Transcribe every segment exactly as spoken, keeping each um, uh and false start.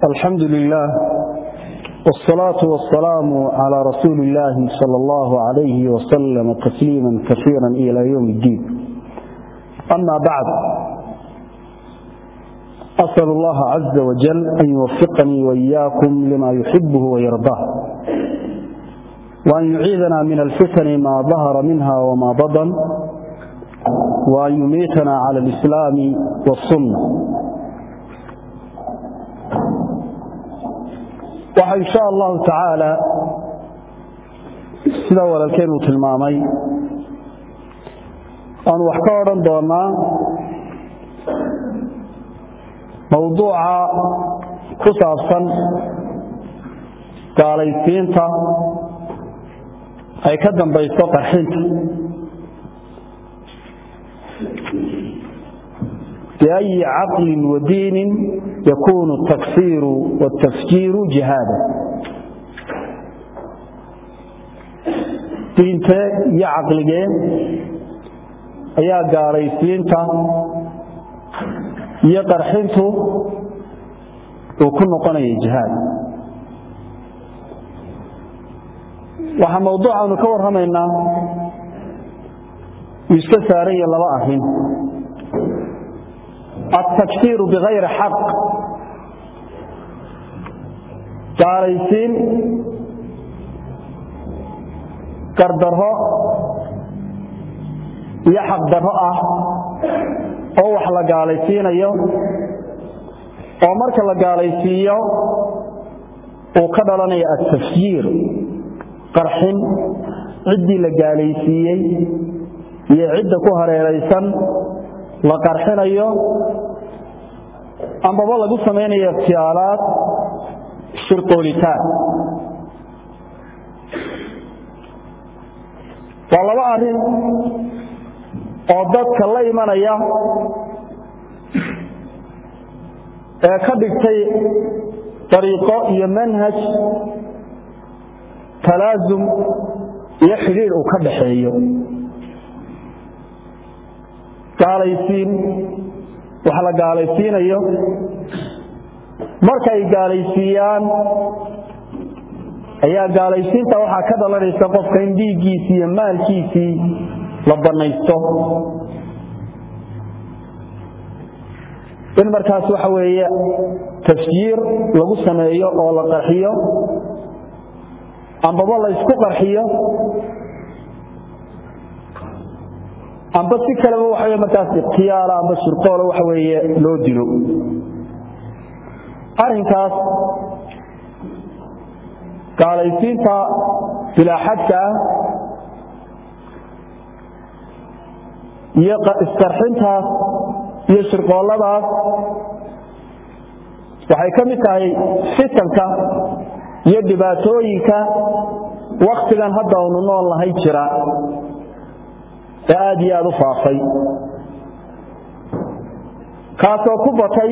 الحمد لله والصلاة والسلام على رسول الله صلى الله عليه وسلم تسليما كثيرا إلى يوم الدين. أما بعد، أسأل الله عز وجل أن يوفقني وإياكم لما يحبه ويرضاه، وأن يعيذنا من الفتن ما ظهر منها وما بطن، وأن يميتنا على الإسلام والسنة. waxa insha Allah ta'ala sida walaalkeen tilmaamay aan wax ka oran doonaa mawduuca ku saabsan gaalaysiinta ay ka dambayso qarxinta بأي عقل ودين يكون التكفير والتفجير جهادا. دينته يا عقلين يا قاريسينته يا قرحنته وكل قناة جهاد. وها موضوع نكور همينا يستساري الله أهين التكفير بغير حق. قاريسين كردرها يحق درها أو حلا قاريسين أيوه أو مركز قاريسية وكذا التفجير قرحين عدي لقاريسية يعد كهر ريسان لقرحين أيوه أما والله قصة مين اختيارات شرطولتان. والله وأهل أعضاك الله إيمان أياه كبكتي طريقة يمنهج تلازم يحرير وكبحيه gaalaysiin waxa la gaalaysiinayo marka ay gaalaysiiyaan ayaa gaalaysiinta waxa ka dhalanaysa qofka in dhiigiisa iyo maalkiisa la banaysto in markaas waxa weeye tafjiir lagu sameeyo oo la qarxiyo amba la isku qarxiyo amba si kale waxa weeye markaas ikhtiyaara amba shirqoolo waxa weeye loo dilo. arinkaas gaalaysiinta bila xadka iyo isqarxinta iyo shirqooladaas waxay ka mid tahay fitanka iyo dhibaatooyinka waqtigan hadda uu nool lahay jira aad iyo aad u faafay kaasoo ku batay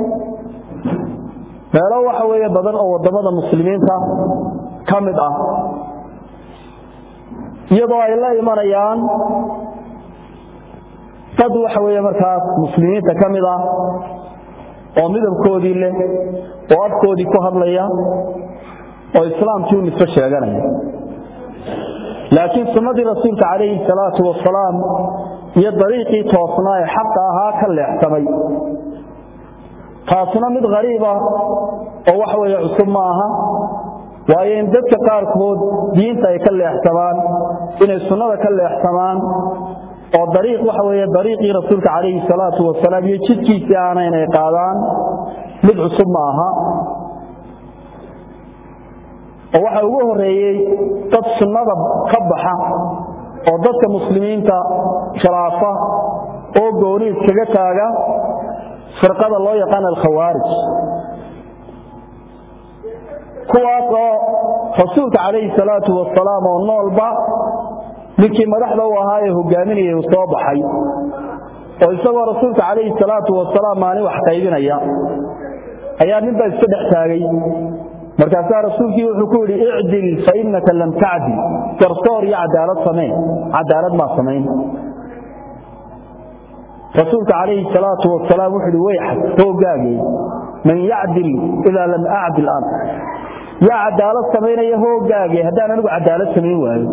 meelo waxa weeye badan oo wadamada muslimiinta ka mid ah iyadoo ay la imanayaan dad waxa weeye markaas muslimiinta ka mid ah oo midabkoodii leh oo afkoodii ku hadlaya oo islaamkii u nisbo sheeganaya, laakiin sunnadii rasuulka calayhi salaatu wasalaam iyo dariiqii toosnaa ee xaqa ahaa ka leexsamay. taasuna mid qariib ah oo wax weeye cusub ma aha, waayo in dadka qaarkood diinta ay ka leexsamaan inay sunnada ka leexsamaan oo dariiq waxa weeye dariiqii rasuulka calayhi salaatu wasalaam iyo jidkiisii aana inay qaadaan mid cusub ma aha. oo waxa ugu horeeyay dad sunnada ka baxa oo dadka muslimiinta khilaafa oo gooni iskaga taaga firqada loo yaqaan al-khawaarij, kuwaas oo rasuulka calayhi salaatu wasalaam oo noolba ninkii madaxda u ahaa ee hogaaminayay uu soo baxay oo isagoo rasuulka calayhi salaatu wasalaam maalin wax qaybinaya ayaa ninba iska dhex taagay. markaasaa rasuulkii wuxuu ku yidhi icdil fa innaka lam tacdil, garsoor iyo cadaalad samee, cadaalad ma samayn. rasuulka calayhi salaatu wasalaam wuxuu way xad hoogaagay من يعدل إذا لم أعدل أنا يا عدالة سمين يهو قاقي هدانا نقول عدالة سمين وهي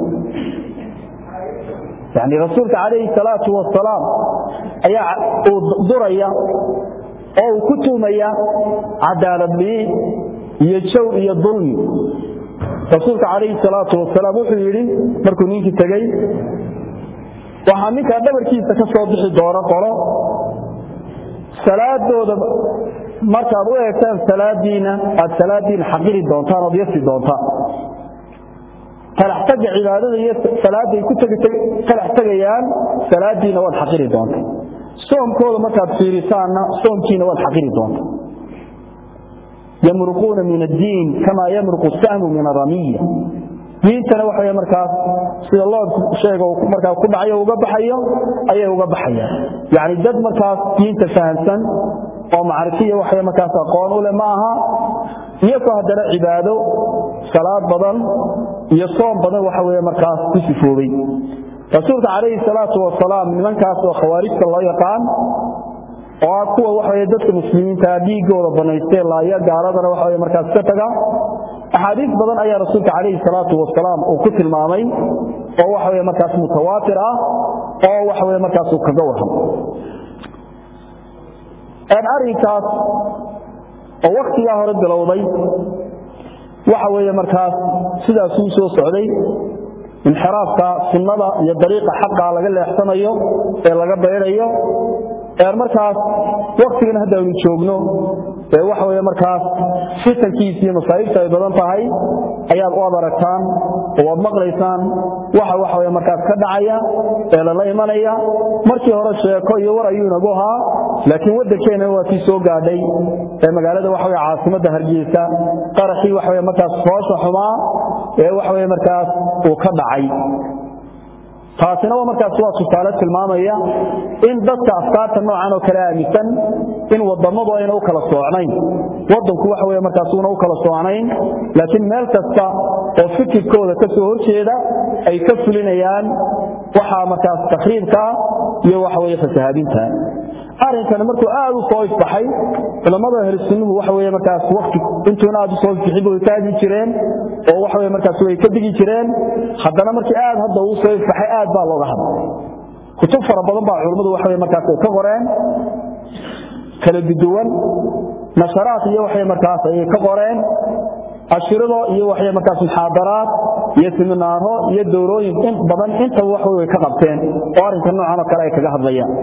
يعني رسولك عليه الصلاة والسلام أي ضرية أو كتومية عدالة لي يجو يظلم رسولك عليه الصلاة والسلام وحيري مركو نينك التقي وحاميك أدبر كيف تكسر بحي دورة قرى صلاة دودة marka aad u eegtaan salaadiina aad salaadiina xaqiri doontaan oo yasi doontaan talaxtaga cibaadada iyo salaada ay ku tagay talaxtagayaan salaadiina wad xaqiri doontaan soomkooda marka aad fiirisaana soomkiina wad xaqiri doontaan yamruquna min ad-din kama yamruqu as-sahmu min ar-ramiyya diintana waxa ay markaas sida loo sheego markaa ku dhacayo uga baxayo ayay uga baxayaan yaani dad markaas diinta fahansan oo macrifiyo waxa markaas aqoon u leh maaha iyo ka hadana cibaado salaad badan iyo soom badan waxa weeye markaas ku sifoobay rasuulka kaleey salaatu wa salaam nimankaas oo khawaarijta loo yaqaan oo kuwa waxa weeye dadka muslimiinta diigooda banaystay laaya gaaladana waxa weeye markaas ka taga ahadiis badan ayaa rasuulka kaleey salaatu wa salaam uu ku tilmaamay oo waxa weeye markaas mutawaatir ah oo waxa weeye markaas uu kaga warham أن أريكاس ووقت يا هرب بالوضي وحوي مركز سيدا سوسو سعودي انحرافك سنة يدريق حقا على قل يحسنيه إلا قبل إليه المركز وقت هذا ونشوفنه وحوي مركز ستة كيسية مصايب سيبادان فهي أياد وضركتان ومقريسان وحوي وحوي مركز كدعية إلا الله إيمانية مركي هرشيكو يورا يونغوها لكن ودكينا هو في سوق عادي مقالة وحوي عاصمة هرجيسة قرحي وحوي مركز فوش وحما وحوي مركز وكدعي taasina waa markaas waa su'aalo tilmaamaya in dadka afkaarta noocan oo kala aaminsan in wadamadu ay u kala soocnayn wadanku waxa weeye markaas uu u kala soocnayn laakiin meel kasta oo fikirkooda ka soo horjeeda ay ka fulinayaan waxa markaas takhriibka iyo waxa weeye fasahaadinta arrinkan markuu aad u soo isbaxay culimada ahlu sunnah waxa weeye markaas waqti intuuna aad u soo isbixin oo taagi jireen oo waxa weeye markaas way ka digi jireen haddana markii aad hadda uu soo isbaxay aad baa looga hadlay kutub fara badan baa culimadu waxa weeye markaas ka qoreen kala duwan nasharaat iyo waxa markaas ay ka qoreen ashirado iyo waxa markaas muhaadaraat iyo seminaaro iyo doorooyin in badan inta waxa way ka qabteen oo arrinkan noocan oo kale ay kaga hadlayaan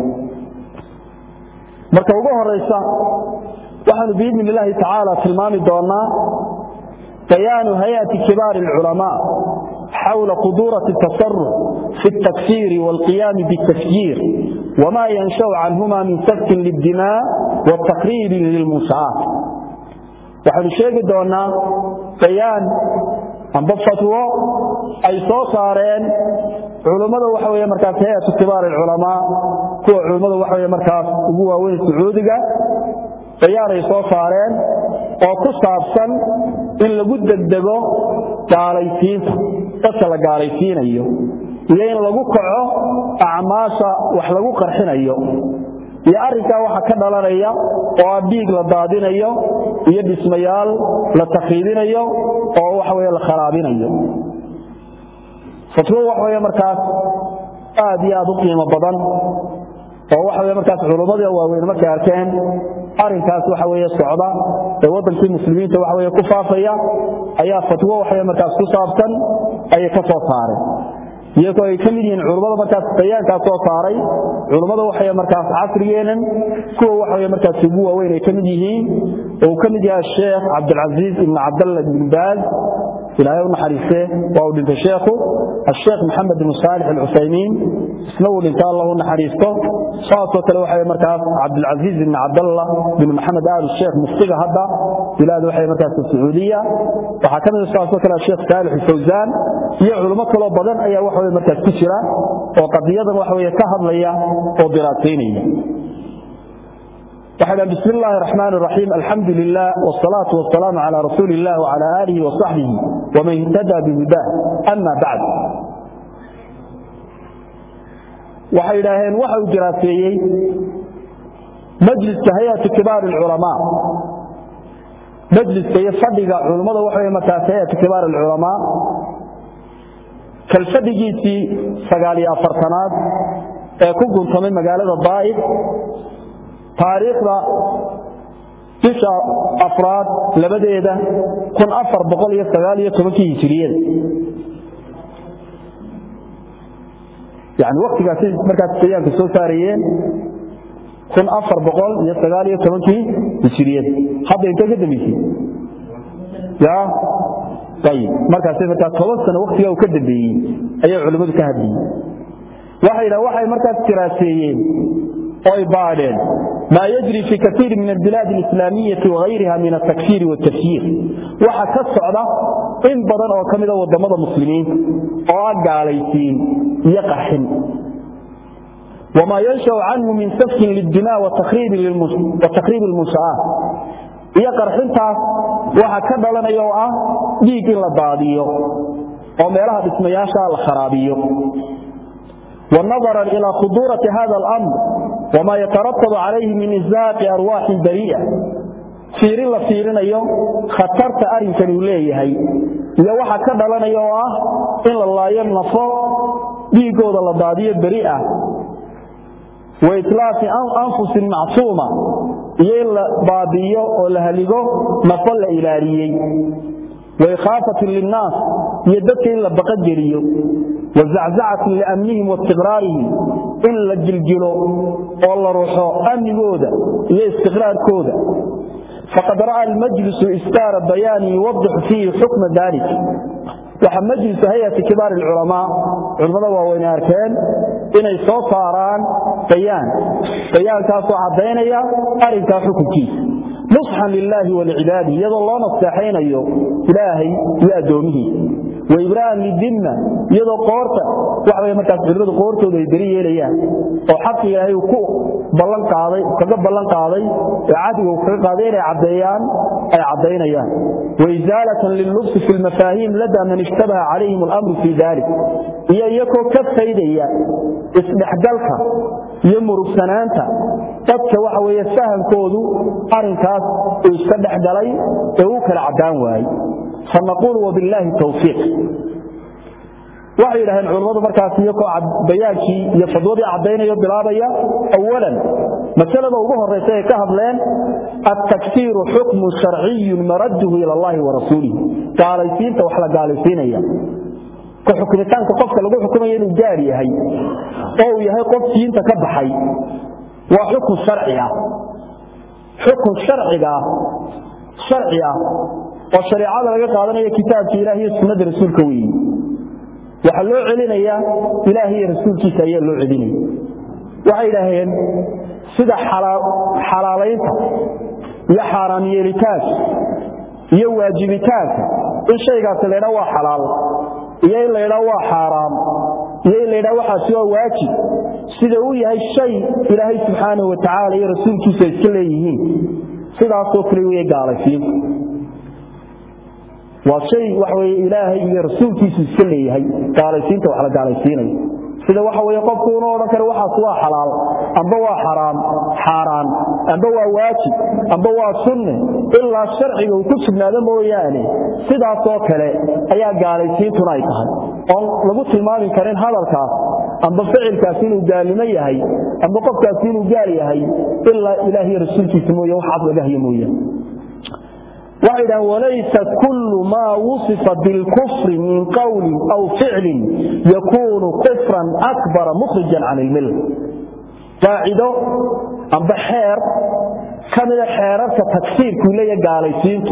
marka ugu horeysa waxaanu biidin Ilaahi ta'ala tilmaami doonaa bayaanu hay'ati kibar al-ulama حول قدورة التصرف في التكفير والقيام بالتفجير وما ينشأ عنهما من سفك للدماء والتقريب للمنشآت وحن شيء دونا بيان عن بفتوى أي صوصارين علماء وحوية مركز هيئة كبار العلماء هو علماء وحوية مركز هو وين سعودية بيان أي صوصارين وكصابسا إن لقد الدقو قاريسين تصل قاريسين أيو إلين لقو كعو أعماشا وحلقو قرحين أيو يأركا وحا كدلانيا وابيق لدادين أيو يد اسميال لتخيدين أيو وحوية لخرابين أيو فتوى وحوية مركز آدي آدو قيمة بضان وحوية مركز علماء ووين مركز arrinkaas waxa weeye socda ee wadanka muslimiinta waxa weeye ku faafaya ayaa fatwo waxa markaas ku saabsan ay ka soo saaray iyagoo ay kamid yihiin culimada markaas bayaanka soo saaray culimada waxa markaas casrigeenan kuwa waxa markaas ugu waaweyn ay kamid yihiin oo kamid yahay Sheikh Abdul Aziz ibn Abdullah ibn Baz ilaahay uu naxariisay waa uu dhintay sheekhu Sheikh Muhammad ibn Salih al-Uthaymeen isna uu dhintay Allah uu naxariisto saasoo kale waxa markaas Abdul Aziz ibn Abdullah ibn Muhammad al-Sheikh muftiga hadda bilaad waxa markaas Sacuudiya waxa kamid ah saasoo kale Sheikh Salih al-Fawzan iyo culimo kale badan ayaa waxa markaas ku jira oo qadiyadan waxa weeye ka hadlaya oo diraasaynaya وحنا بسم الله الرحمن الرحيم الحمد لله والصلاة والسلام على رسول الله وعلى آله وصحبه ومن اهتدى بهداه أما بعد وحيداهن وحو دراسيين مجلس هيئة كبار العلماء majliska iyo fadhiga culimada waxa mataasayat kibaar ulama kal fadhigiisii sagaal iyo afartanaad ee ku guntamay magaalada Daa'if taariikhda bisha afraad labadeeda kun afar boqol iyo sagaal iyo toban hijriyada يعني وقت قاسي مركز سيان كسو ساريين كن أفر بقول يستغال يتمن كي بشريات حتى انت قد ميشي يا طيب مركز سيان مركز طوال سنة وقت يو كدب بي أي علماء كهدي وحي لا وحي مركز كراسيين أي بعدين ما يجري في كثير من البلاد الإسلامية وغيرها من التكفير والتفسير وحكى الصعدة إن بدن أو كمدة والضمضة المسلمين وأقع عليسين يقحن وما ينشأ عنه من سفك للدماء وتخريب للمس... وتخريب المساء يقرحنها وحكى لنا يوعى ديك اللبادية وميرها باسم ياشا الخرابية والنظرا إلى خطورة هذا الأمر وما يترتب عليه من إزاق أرواح بريئة فير الله فيرنا يوم خطرت أرين كنوليه هاي يوحى كدلنا يوم إلا الله يمنفو بيقود الله بادية بريئة وإطلاق أنفس معصومة يلا بادية ولهلقو نفل إلاريي وإخافة للناس يدك إلا بقدريو وزعزعة لأمنهم واستقرارهم إلا الجلجلو والله روحه أمن كودا إلا استقرار كودا فقد رأى المجلس إستار بيان يوضح فيه حكم ذلك وحن مجلس هيئة كبار العلماء علماء ووين أركان إن يصوت صاران بيان بيان كاسو عبينيا أرنكا حكم كيس نصحا لله ولعباده يد الله نصحين أيوه إلهي يأدومه وإبراهيم للذمة يدو قورته وحوى مركز قرده قورته ويدريه إليها وحق إلهي وكو بلان قاضي وكذب بلان قاضي عادي وكذب قاضي عبديان أي عبدين أيان وإزالة للنفس في المفاهيم لدى من اشتبه عليهم الأمر في ذلك يكو كف سيدي اسمح دلك يمر بسنانتا تبكى وحوى يساهم كودو أرنكاس ويشتبه دلي يوكل عبدان واي فنقول وبالله التوفيق وحي لهن علماء مركز يقع بيانكي يفضوضي عبدين يبدلابيا أولا مسألة أبوه الرئيسية كهبلين التكفير حكم شرعي مرده إلى الله ورسوله قاليسين توحلا قاليسين ايا كحكمتان كقفك لقوا حكمين الجارية هي أو يهي قفتين تكبحي وحكم شرعي حكم شرعي شرعي والشريعة لقى قادنا كتاب إلهي السنة رسول كوي وحلو علينا إلهي رسول كيسا يلو علينا وإلهين سدى حلالين يا حرامي لتاك يا واجبتاك إن شيء قلت لنا هو حلال يا لنا هو حرام يا لنا هو حسوى واجب سدى هو الشيء إلهي سبحانه وتعالى يا رسول كيسا يسكليه سدى صفري ويقال فيه وشيء وحوي إلهي رسول كيسو سليه قاليسين تو على قاليسين sida waxa way qofku oo kale waxa soo xalaal amba waa xaraam xaraan amba waa waajib amba waa sunne illa sharciga uu ku sugnaado mooyaane sidaas oo kale ayaa gaalaysiintuna ay tahay oo lagu tilmaami karin hadalkaas amba ficilkaas inuu gaalimo yahay amba qofkaas inuu gaal yahay illa ilaahi rasuulkiisa mooyee waxa laga hayo mooyee وإذا وليس كل ما وصف بالكفر من قول أو فعل يكون كفرا أكبر مخرجا عن الملة قاعدة أم بحير كامل حيرة تكفير كلية قاليسين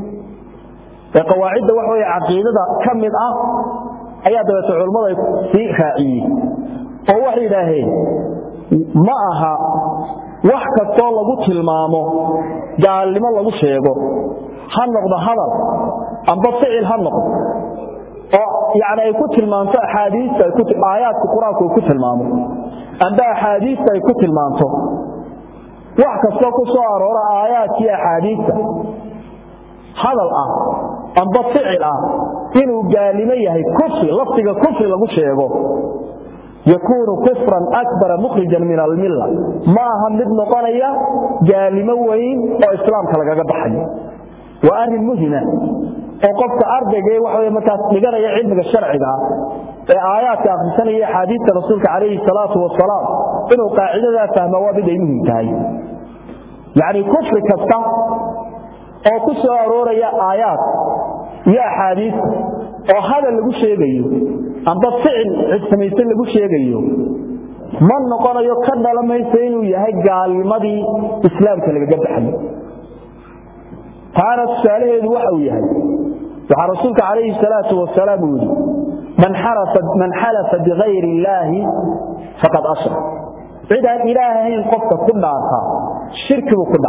قواعد وحوية عقيدة كامل أه أيها دوات علماء في خائية ووحي لهي معها وحكا طالة بتلمامه قال لما الله بشيغه هنقض هذا أم بفعل هنقض يعني يكون المانطة حديث يكون آيات القرآن يكون المانطة أم بأحاديث يكون المانطة وحكا سوق صار وراء آيات يا حديث هذا الآن أم بفعل الآن إنه قالمية كفر لفظك كفر لغو شيئا يكون كفرا أكبر مخرجا من الملة ما هم ابن قرية قالموين وإسلام كالغا بحي وأهل المهنة وقفت أرضي وحوي مكاس لقرأ علمك الشرعي آيات أخرسانية حديث رسولك عليه الصلاة والسلام إنه قاعدة فهم وابدأ منهم تهي يعني كفر كفتا أو كسر أرورة يا آيات يا حديث أو هذا اللي قل شيء بيه أم بفعل عدسميسين اللي قل شيء بيه من نقول يقرد لما يسينه يهي قال ماذي إسلامك اللي قد حلي تعالى السؤاله الوحو يهي وعلى رسولك عليه الصلاة والسلام يقول من حلف من حلف بغير الله فقد أشرك عدا إلهين قفت كل عارها الشرك وكل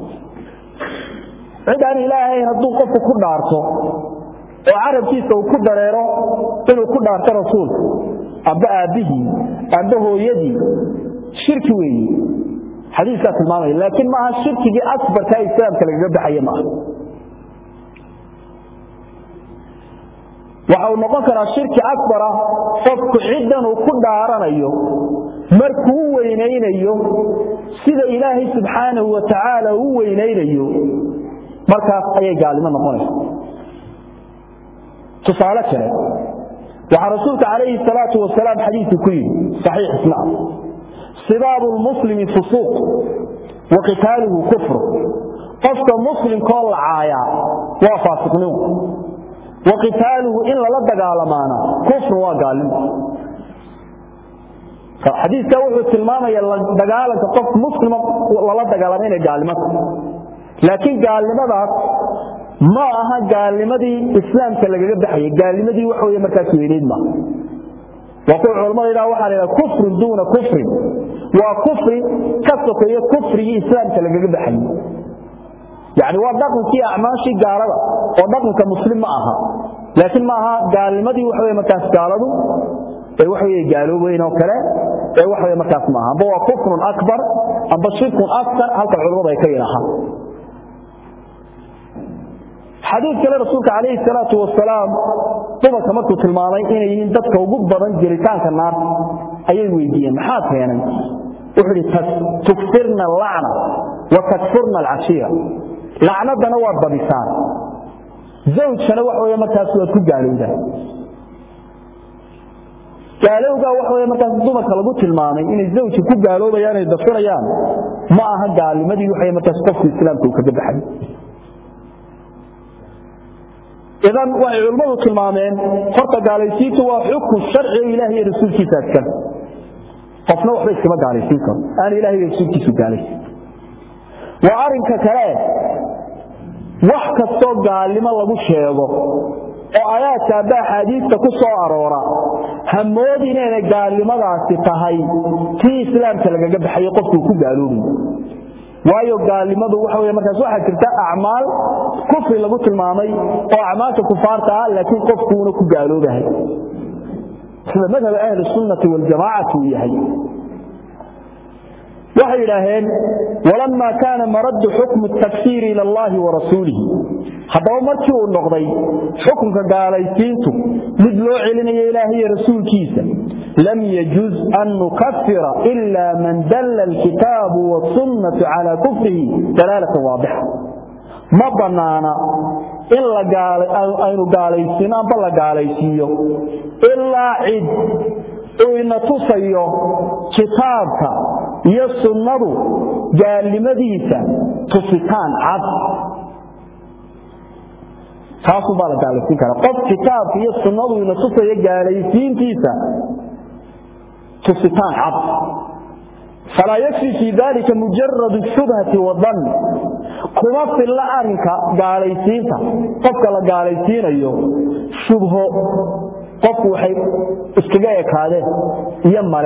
عدا إلهين هدو قفت كل عارته وعرب كيسه وكل ريره إنه كل عارته رسول أبقى به عنده يدي شرك وي حديث كاس المعنى لكن مع الشرك دي أكبر كإسلام كالك جبد حي معه waxau noqon karaa shirki akbar qofku ciidan uu ku dhaaranayo markuu weynaynayo sida ilaahay subhanahu wa ta'ala uu weynaynayo markaas ayay gaalimo noqonaysaa tusaale kale waxa rasuulka kaleey salaatu wa salaam xadiithi ku yiri sahih islam sibabu almuslimi fusuq wa qitaluhu kufr qofka muslimka oo lacaaya waa faasiqnimo وقتاله إلا لا دغالمانا كفر وقالم حديث كوحو التلمامة يلا دغالك قف مسلم ولا دغالمين قالمك لكن قالمة ما أها قالمة دي إسلام كاللي بحي قالمة دي وحوية مكاس ويريد ما وقول علماء إلا وحال إلى كفر دون كفر وكفر كفر كفر إسلام كاللي بحي يعني وضعكم في أعماشي قاربة وضعكم كمسلم معها لكن معها قال لماذا وحوية مكاس قالوا وحوية قالوا بينه وكلا وحوية مكاس معها بوا كفر أكبر أم بشرك أكثر هل كالعلماء يكينها حديث كلا رسولك عليه الصلاة والسلام طبعا كمرتو تلمانين إن ينددك وقبضا جريتان كالنار أي ويدين محاك يعني وحولي تكفرنا اللعنة وتكفرنا العشيرة لعنتنا waa badisaan zawjkana wax weeye markaas waa ku gaalowda gaalowga wax weeye markaas dumarka lagu tilmaamay inay zawjku ku gaaloobayaan ay dafirayaan ma aha gaalimadii waxay markaas qofka islaamka uu kaga baxay idan waxay culimadu tilmaameen horta gaalaysiintu waa xukun sharci ilaahay iyo rasuulkiisa askar qofna waxba iskama gaalaysiin karo aan ilaahay iyo rasuulkiisa gaalaysiin وأرنك كلاه وحكستو قالما لغو شيغو وآيات كابا حديث تكسو أرورا همودين أنا قالما داسي تهي في إسلام كلاقا قبل حي قفتو كو قالوبي وايو قالما دو وحوية مركز واحد كرتا أعمال كفر لغو تلمامي وأعمال كفارتها لكن قفتو كو قالوبي هذا مذهب أهل السنة والجماعة ويهي وحي لهين ولما كان مرد حكم التكفير إلى الله ورسوله هذا مركو النقضي حكم كقاليسينته مدلو علينا إلهي رسول كيسا لم يجوز أن نكفر إلا من دل الكتاب والسنة على كفره دلالة واضحة ما بنانا إلا قال أين قاليسينا بلا قاليسيو إلا عد وإن تصيو كتابك iyo sunnadu gaalimadiisa tusitaan cad taasu baa la gaalaysiin karaa qof kitaabka iyo sunnadu ina tusaya gaalaysiintiisa tusitaan cad فلا يكفي في ذلك مجرد الشبهة والظن كما في الله أرنك gaalaysiinta qofka la gaalaysiinayo shubho qofku waxay iskaga ekaadeen iyo mare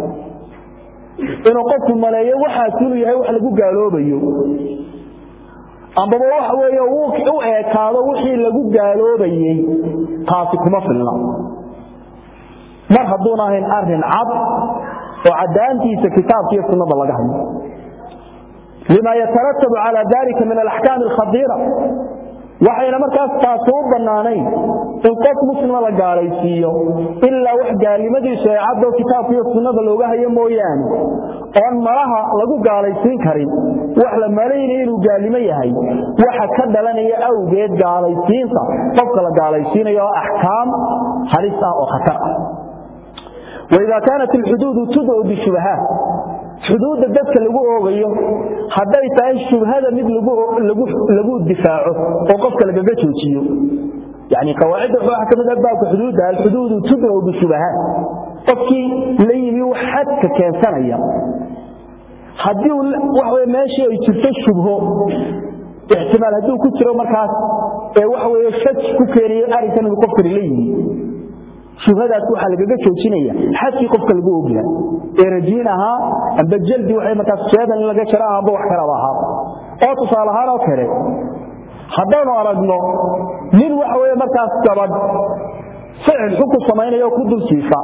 inuu qofku maleeyo waxa uu yahay wax lagu gaaloobayo amba waxa weeyo uu eekaado wixii lagu gaaloobayay taasi kuma filna mar hadduna ahayn arin cad oo cadaantiisa kitaabka iyo sunnada laga hayo lima yatarattabu ala dhalika min al-ahkam al-khadira waxayna markaas taasoo banaanayn in qof muslim la gaalaysiiyo illa wax gaalimadiisu ay caddo kitaabka iyo sunnada looga hayo mooyaan oo malaha lagu gaalaysiin karin wax la maleeyay inuu gaalimo yahay waxa ka dhalanaya awgeed gaalaysiinta qofka la gaalaysiinayo ahkaam halis ah oo khatar ah وإذا كانت الحدود تدعو بالشبهات حدود dadka lagu oogayo haday tahay shubhada mid lagu lagu lagu difaaco oo qofka laga joojiyo يعني قواعد waxa kamid ah baabka xuduuda الحدود تدعو بالشبهات qofkii la yimi waxad ka keensanaya hadii wax way meeshii ay jirto shubho ihtimaal haduu ku jiro markaas ee wax way shak ku keenayo arinkan uu qofka la yimi shubhadaas waxa laga joojinaya xadkii qofka lagu ogaa ee rajinaha amba jaldi waxay markaas sheedan laga jaraa amba wax kala waha oo tusaalahaan oo kale haddaanu aragno nin waxa weeye markaas gabadh ficil xukun samaynayo ku dul siifa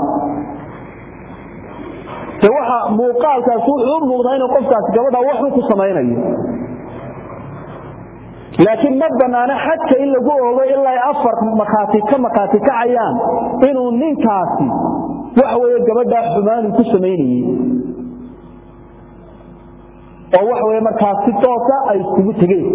ee waxa muuqaalkaas uu muuqdaa in qofkaas gabadha wax ku samaynayo laakiin ma banaana xadka in lagu oogo ilaa afar maqaati ka maqaati ka cayaan inuu ninkaasi wax weeye gabadha xumaan ku sameeyay oo wax weeye markaas si toos ah ay isku tagay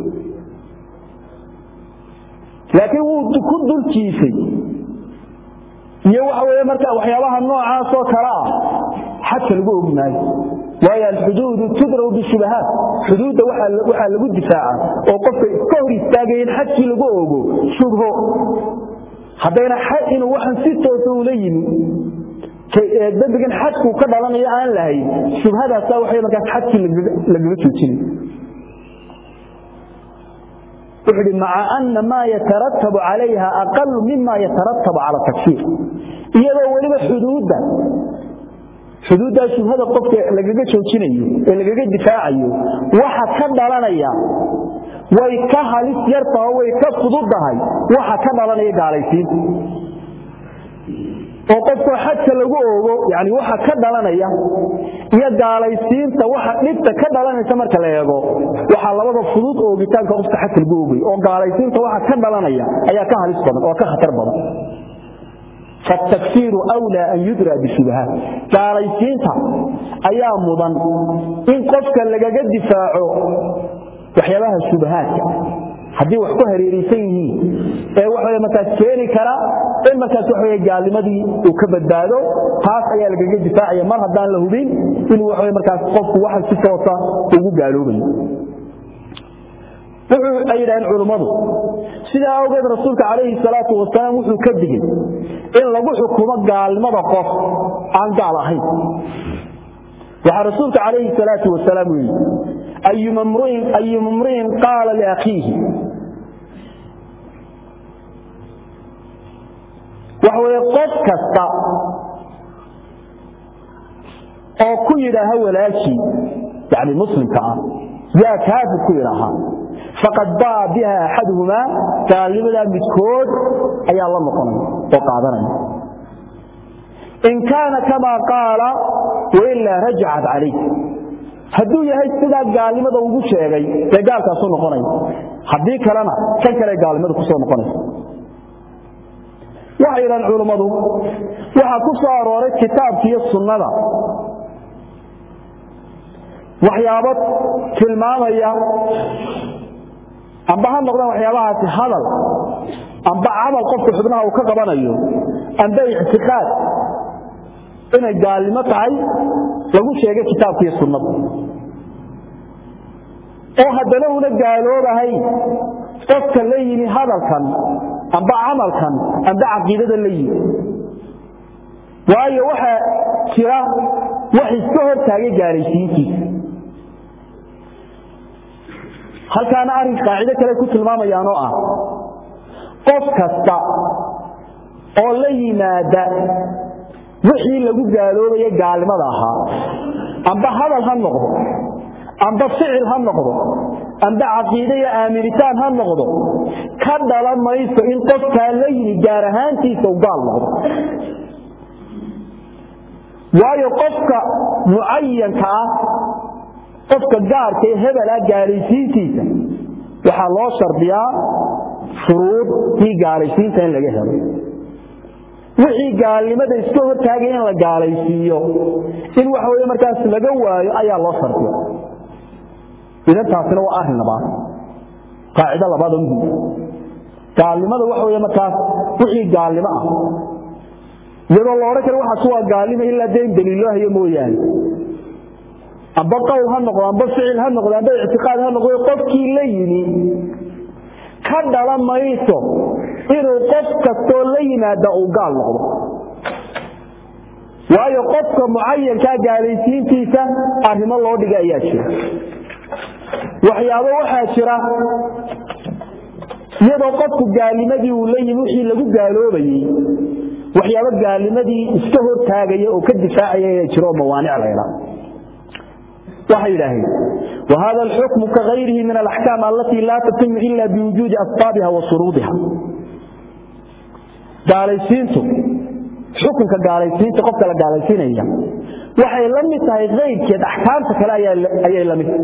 laakiin uu ku dulkiisay iyo waxa weeye marka waxyaabaha noocaas oo kala ah xadka lagu ognaayo وهي الحدود تدرو بالشبهات حدود waxa lagu difaaca oo qofka ka hor istaageen xadkii lagu oogo shubho hadayna xad inuu waxan si toos ah u leeyimi dadkan xadku ka dhalanaya aan lahayn shubhadaas waxay markaa xadkii laga joojin وحدي مع أن ما يترتب عليها أقل مما يترتب على التكفير إذا ولما حدودا حدود شبهه qofka lagaga joojinayo ee lagaga difaacayo waxa ka dhalanaya way ka halis yartaa way ka fududahay waxa ka dhalanaya gaalaysiin oo qofka xadka lagu oogo yaani waxa ka dhalanaya iyo gaalaysiinta waxa dhibta ka dhalanaysa marka la eego waxa labada fudud oo gitaanka qofka xadka lagu oogay oo gaalaysiinta waxa ka dhalanaya ayaa ka halis badan oo ka khatar badan فالتكفير أولى أن يدرى بالشبهات كاريسينتا أيام مضان إن قفك لقى دفاعه وحيالها الشبهات حدي وحكوها ريريسيه إيه وحوية متاسكيني كرا إن متاس وحوية جالمدي وكبت دادو خاص أيها لقى دفاعي مرهد دان له بين إن وحوية متاس قفك واحد ستوطا وقو قالوا بين wuxuu ayiraan culimadu sida awgeed rasuulka kaleey salaatu wasalaam wuxuu ka digay in lagu xukumo gaalnimada qof aan gaal ahayn waxa rasuulka kaleey salaatu wasalaam yiri ayyuma imrin ayyuma imrin qala li akhihi waxa way qof kasta oo ku yiraahdo walaashi yaani muslimka ah ya kaafir ku yiraahdo فقد باء بها أحدهما قال لماذا متكود أي الله مقنن وقادرا إن كان كما قال وإلا رجعت عليه هدو يهي سيدا قال لماذا وقو شيئا يقال كاسو نقنن حديك لنا كان كلا قال لماذا كسو نقنن وحيرا علماء وحكو صاروا كتاب في السنة وحيابت في المامية amba ha noqdaan waxyaabahaasi hadal amba amal qofka xubnaha uu ka qabanayo amba i'tiqaad inay gaalimo tahay lagu sheegay kitaabka iyo sunnada oo haddana una gaaloobahay qofka la yimi hadalkan amba amalkan amba aqeedada la yimi waayo waxa jira wax iska hor taagay gaalaysiintiisa halkaana arin qaacida kale ku tilmaamayaan oo ah qof kasta oo la yimaada wixii lagu gaaloobay gaalnimada ahaa amba hadal ha noqdo amba ficil ha noqdo amba aqeedo iyo aaminitaan ha noqdo ka dhalamayso in qofka la yimi gaar ahaantiisa uu gaal noqdo waayo qofka muayyanka ah qofka gaarka ee hebel ah gaalaysiintiisa waxa loo shardiyaa shuruud tii gaalaysiinta in laga helo wixii gaalnimada iska hortaagay in la gaalaysiiyo in waxa weeye markaas laga waayo ayaa loo shardiyaa idan taasina waa arrin labaad qaacida labaad oo muhiim gaalnimada waxa weeye markaas wixii gaalnimo ah iyadoo la oran karo waxa kuwa gaalnimo ilaa deen daliilo hayo mooyaan aba qowl ha noqdo aba ficil ha noqdo aba i'tiqaad ha noqdo qofkii la yimi ka dhala mayso inuu qof kastoo la yimaada uu gaal noqdo waayo qofka mucayyanka gaalaysiintiisa arrimo loo dhigay ayaa jira waxyaabo waxaa jira iyadoo qofku gaalnimadii uu la yimi wixii lagu gaaloobayay waxyaabo gaalnimadii iska hortaagaya oo ka difaacaya ee jiro mawaanic leeyahay waxa ilaahay وهذا الحكم كغيره من الأحكام التي لا تتم إلا بوجود أسبابها وشروطها gaalaysiintu xukunka gaalaysiinta qofka la gaalaysiinaya waxay la mid tahay qeybkeed ahkaamta kale ayay la mid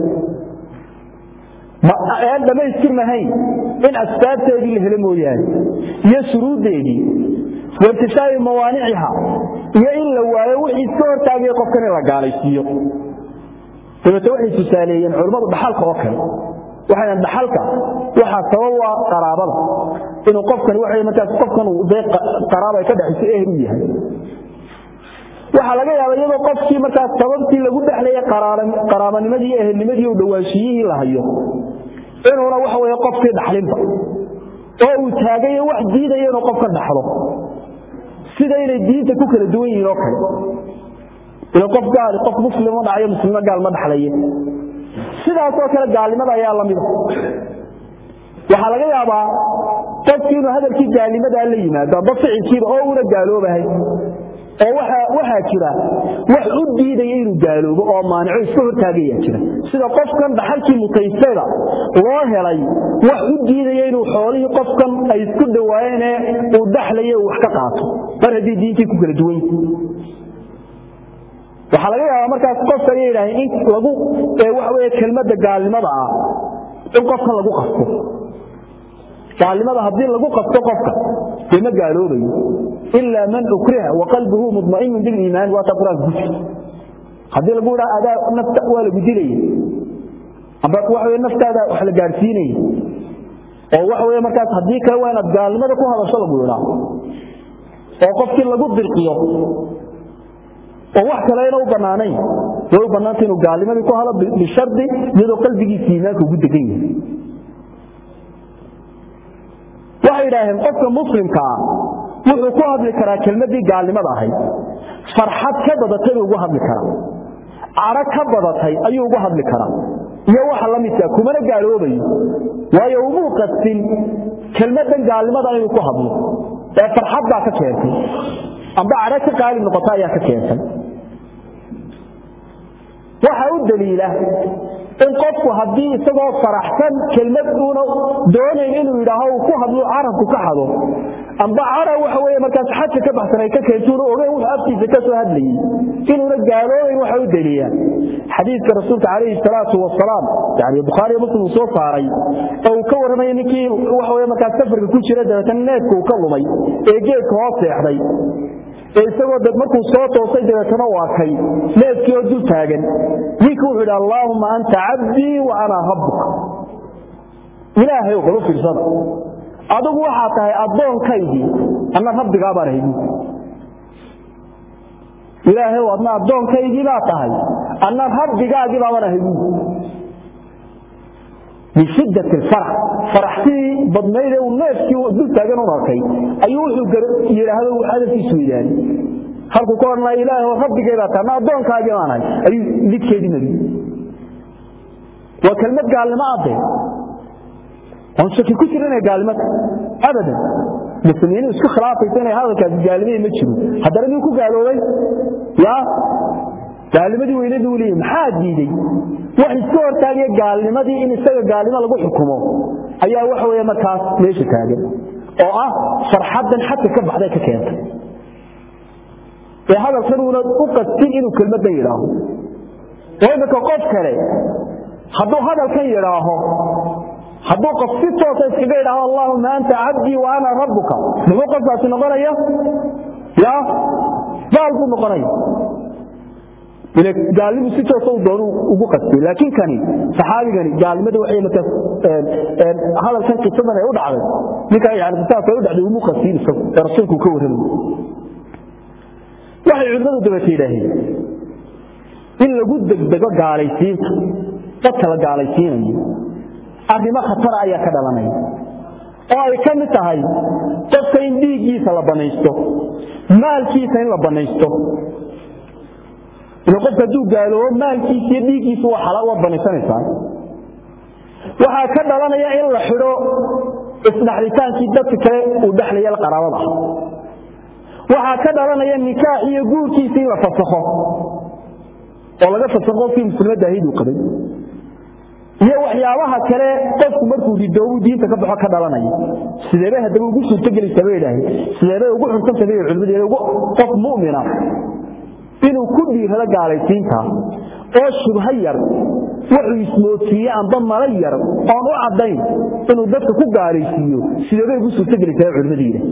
ma aan dhameystirnahay in asbaabteedii la helo mooyaan iyo shuruudeedii wartisaay mawaaniiha iyo in la waayo wixii soo hortaagay qofkan la gaalaysiiyo sababta waxay tusaaleeyeen culimadu dhaxalka oo kale waxaan dhaxalka waxa sababa qaraabada inuu qofkan waxay markaas qofkan uu deeq qaraabo ay ka dhaxayso ehri yahay waxa laga yaabaa iyadoo qofkii markaas sababtii lagu dhaxlayay qaraabanimadii ehelnimadii uu dhawaashiyay la hayo inuu waxa weeye qofkii dhaxlinba oo uu taagay wax diiday inuu qofkan dhaxlo sida inay diinta ku kala duwan yihiin oo kale ila qof gaal qof muslim oo dhacay muslim gaal ma dhaxlayay sidaas oo kale gaalnimada ayaa la mid ah waxa laga yaabaa qofkii inuu hadalkii gaalnimada la yimaado ba ficilkiiba oo uu gaaloobahay oo waxa waxa jira wax u diiday inuu gaaloobo oo maanico iska hortaagaya jira sida qofkan dhaxalkii mutaysada loo helay wax u diiday inuu xoolihii qofkan ay isku dhawaayeen uu dhaxlayo wax ka qaato mar hadii diintii ku kala duwan waxa laga yaabaa markaas qofka yeeray in lagu wax weeye kelmadda gaalnimada ah in qofka lagu qasto gaalnimada hadii lagu qasto qofka ma gaaloobayo illa man ukriha wa qalbuhu mutma'in bil iimaan wa taqra gushi hadii lagu raada nafta wala gudilay aba wax weeye naftaada wax la gaarsiinay oo wax weeye markaas hadii kale waa inaad gaalnimada ku hadasho lagu yiraahdo oo qofkii lagu dirqiyo oo wax kale inuu banaanay oo banaantay inuu gaalnimada ku halo bi shardi iyadoo qalbigiisa iimaanka ugu degan yahay waxa ilaahay qofka muslimka ah wuxuu ku hadli karaa kelmadii gaalnimada ahayd farxad ka badatay ugu hadli karaa ara ka badatay ayuu ugu hadli karaa iyo waxa la mid ah kuma gaaloobayo waayo uu qastin kelmadan gaalnimada inuu ku hadlo ee farxad baa ka keentay amba ara ka qaali noqotay ayaa ka keentay waxa uu daliila in qofku hadii isagoo faraxsan kelmad uu doonay inuu yiraahdo ku hadlo carabku ka hado amba ara waxa weeye markaas xadka ka baxsanay ka keento oo uu aftiisa ka soo hadlayay inuu gaalooyin waxa uu daliila xadiiska rasuulka kaleey salaatu wasalaam yaani bukhari muslim soo saaray oo ka warramay ninkii waxa weeye markaas safarka ku jira dadkan needku ka lumay ee geedka hoos seexday isagoo dad markuu soo toosay dadkana waa kay needkii oo dul taagan ninka wuxuu yiraahdaa Allahumma anta 'abdi wa ana rabbuka ilaahay oo qolo fiirsada adigu waxa tahay adoonkaydii ana rabbiga barahay ilaahay oo adna adoonkaydii baa tahay ana rabbigaagi baa barahay من شدة الفرح فرحتي بدنيده ونفسي ودل تاغن وركay ayuu wuxuu yiraahdo waxa fi Sweden halku koorna ilaahay oo rabbigeeda taana adoonkaaga aanay ay lidkeedii nabi wa kalmad gaalnimo aday on shaki ku jirana gaalnimad abadan muslimiin isku khilaafaysan ay hadalkaas gaalnimo ma jiro hadana uu ku gaaloobay ya gaalnimadii weynadu waliye maxaa diiday wax isku hortaagay gaalnimadii in isaga gaalnimo lagu xukumo ayaa wax weeye markaas meesha taagan oo ah farxadan xadka ka baxday ka keentay ee hadalkan uu u qastin inuu kelmadan yiraahdo wayba qof kale hadduu hadalkan yiraaho hadduu qof si toosa iskaga yidhaahdo allahuma anta cabdii wa ana rabbuka muxuu qofkaasi noqonaya ya gaal buu noqonaya ila gaalnimu si toosa u doonu ugu qastay laakiin kani saxaabigani gaalnimada waxay markaas hadalkan qisadan ay u dhacday ninka yani qisaas ay u dhacday ugu qastay rasuulku ka warramay waxay culimadu dabateedahay in lagu degdego gaalaysiinta dadka la gaalaysiinayo arrimo khatar ayaa ka dhalanaya oo ay ka mid tahay dadka in dhiiggiisa la banaysto maalkiisa in la banaysto in qofka duu gaaloobo maalkiisa iyo dhiiggiisa waa xalaal waa banaysanaysaa waxaa ka dhalanaya in la xidho isdhaxlitaankii dadka kale uu dhexlaya qaraabada ah waxaa ka dhalanaya nikaax iyo guurkiisa in la fasakho oo laga fasakho qofkii muslimadda ahayd uu qabay iyo waxyaabaha kale qofku markuu ridoobo diinta ka baxo ka dhalanaya sideeba hadaba ugu suurtagelaysaa bay ilaahay sideeba ugu xuntan tahay culimada ugu qof mu'mina inuu ku dhiirado gaalaysiinta oo shubha yar wuxuu ismoodsiiyey amba mala yar oon u caddayn inuu dadka ku gaalaysiiyo sideeba ugu suurtagelaysaa culimada ilaahay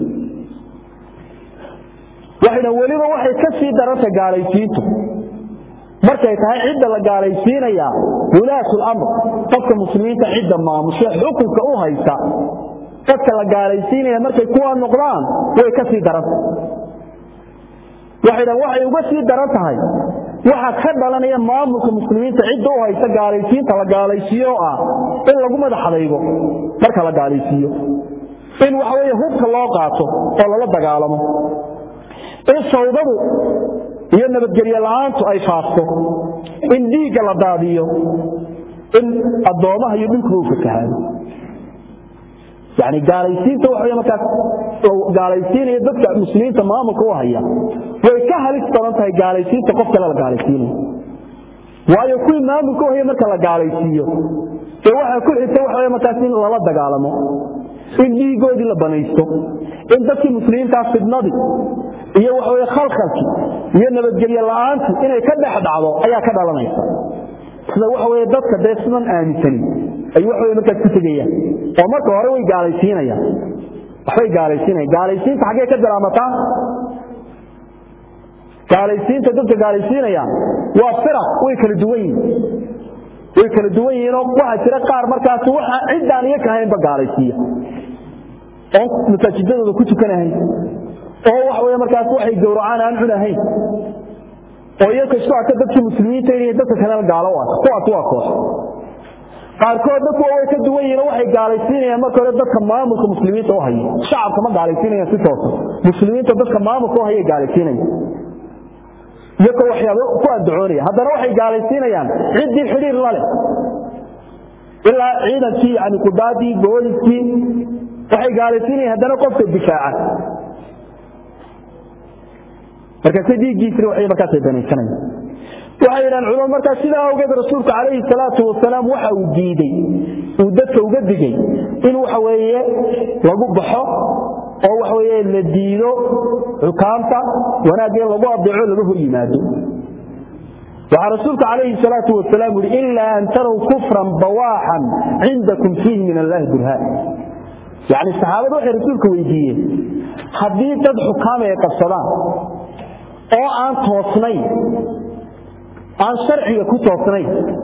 waxayna weliba waxay ka sii daranta gaalaysiintu markay tahay cidda la gaalaysiinaya walaasul amr qofka muslimiinta cidda maamusha xukunka u haysta dadka la gaalaysiinaya markay kuwa noqdaan way ka sii daranta waxayna waxay uga sii daran tahay waxa ka dhalanaya maamulka muslimiinta cidda u haysta gaalaysiinta la gaalaysiiyo ah in lagu madaxadaygo marka la gaalaysiiyo in waxa weeye hubka loo qaato oo lala dagaalamo in sawdadu iyo nabadgelyo la'aantu ay faafto in dhiigga la daadiyo in adoomaha iyo dhulka uu fatahaado yani gaalaysiinta waxa markaas gaalaysiinaya dadka muslimiinta maamulka u haya way ka halis badan tahay gaalaysiinta qof kale la gaalaysiinayo waayo kuwii maamulka u haya marka la gaalaysiiyo ee waxa ku xigta waxa markaas in lala dagaalamo in dhiigoodii la banaysto in dadkii muslimiinta fidnadi iyo waxa weeye khalkhalki iyo nabadgelyo la'aantu inay ka dhex dhacdo ayaa ka dhalanaysa sida waxa weeye dadka deesman aaminsan ay waxa weeye markaa ku tagayaan oo marka hore way gaalaysiinayaan waxay gaalaysiinayaan gaalaysiinta xagee ka daraamataa gaalaysiinta dadka gaalaysiinayaan waa firaq way kala duwan yihiin way kala duwan yihiin oo waxa jira qaar markaas waxa ciddaan iyo ka haynba gaalaysiiya oo masaajidada ku tukanahay oo wax weeye markaas waxay gowracaan aan cunahayn oo iyaga isku arka dadkii muslimiinta iyo dadka kale gaalo ah kuwaas waa koox qaarkood dadku way ka duwan yihiin waxay gaalaysiinayaan marka hore dadka maamulka muslimiinta u haya shacabka ma gaalaysiinayaan si toos muslimiinta dadka maamulka u haya gaalaysiinayaan iyaga waxyaabo ku addoonaya haddana waxay gaalaysiinayaan ciddii xiriir la leh ilaa ciidankii yani qudaadii booliskii waxay gaalaysiinayaan haddana qofka difaaca marka sidiigiisna waxay markaas banaysanayaan waxay yiraahdeen culimada marka sida awgeed rasuulku kaleey salaatu wasalaam waxa uu diiday uu dadka uga digay in waxa weeye lagu baxo oo waxa weeye la diido xukaamta wanaagga lagu adeeco lagu hor yimaado waxa rasuulku kaleey salaatu wasalaam yiri illa an taru kufran bawahan indakum fihi min allah burhan yani saxaabadu waxay rasuulku weydiiyeen hadii dad xukaam ay qabsadaan oo aan toosnayn aan sharciga ku toosnayn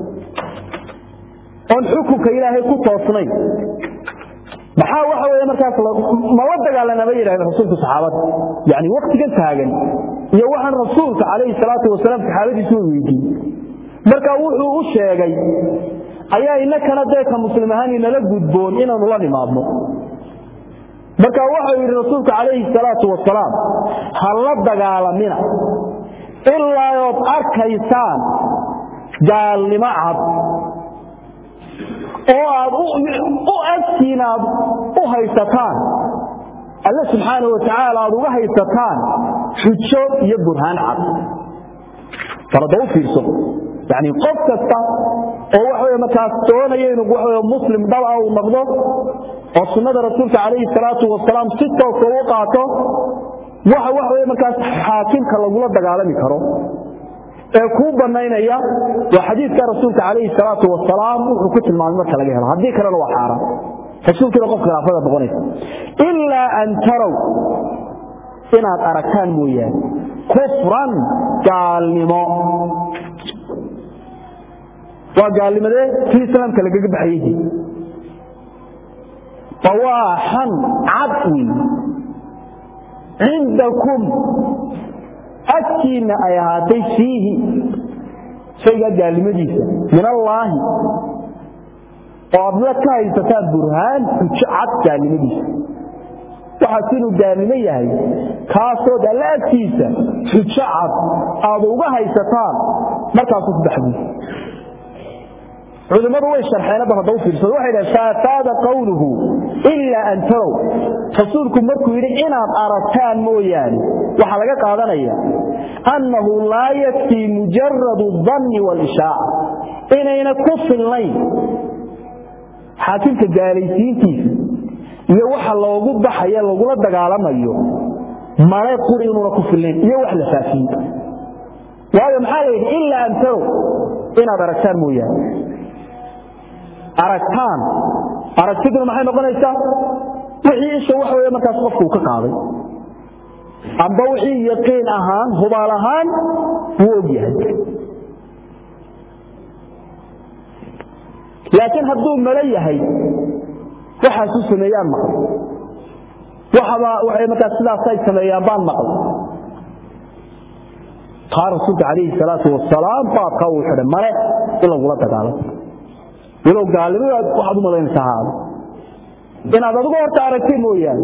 oo xukunka ilaahay ku toosnayn maxaa waxa weeye markaas ma la dagaalanaba yiraahdo rasuulka saxaabada yani waqtigan taagan iyo waxaan rasuulka kaleey salaatu wasalaam saxaabadiisu weydiiyay marka wuxuu u sheegay ayaa inakana deeka muslimiinta inala gudboon inaanu la nimaadno marka waxa uu yiri rasuulka kaleey salaatu wasalaam hal la dagaalamina ilaa yood arkaysaan gaalnimo cad oo aad u agtiinaad u haysataan alla subxaanahu wa tacaala aad uga haysataan xujo iyo burhaan cad farada u fiirso yani qof kasta oo waxa weeye markaas doonaya inuu waxa weeye muslim dhal ah uu noqdo oo sunnada rasuulka kaleey salaatu wasalaam si toos ah u qaato waxa wax weeye markaas xaakimka lagu la dagaalami karo ee ku banaynaya wa xadiiska rasuulka kaleey salaatu wasalaam wuxuu ku tilmaamay marka laga helo hadii kale waa xaraam rasuulka qofka khilaafada noqonaysa illa an taraw inaad aragtaan mooyaan kufran gaalnimo waa gaalnimada fi islaamka laga baxayay fawahan adwi عندكم أكين أيهاتي فيه شيء قال مجيسة من الله وأبنك يتساد برهان تشعب قال مجيسة وحسنوا قال مجيسة كاسود الأكيسة تشعب أضوغها يستطان ما كاسود بحبه علماء روي الشرحين بهدو في الصدوح إذا فاتاد قوله إلا أن تروا فصولكم مركوا يريد إنا أردتان مويان وحلقة قادنية أنه لا يكفي مجرد الظن والإشاعة إنا ينكف الليل حاكمك قاليسين كيف يوحى الله وقود بحيا الله وقود دقالما أيو ما لا يقول إنه نكف الليل يوحى لفاسين وهذا محالي إلا أن تروا إنا أردتان مويان aragtaan aragtiduna maxay noqonaysaa wixii isha wax weeye markaas qofku ka qaaday amba wixii yaqiin ahaan hubaal ahaan wuu ogyahay laakiin hadduu mala yahay waxaas u sameeyaan maqal waxaba waxay markaas sidaas ay sameeyaan baan maqal qaar rasuulka calayhi salaatu wassalaam baa qawl xidhan male in lagula dagaalamo ولو قال لي واحد مدين سهاد إن هذا ضوء تعرفين مويان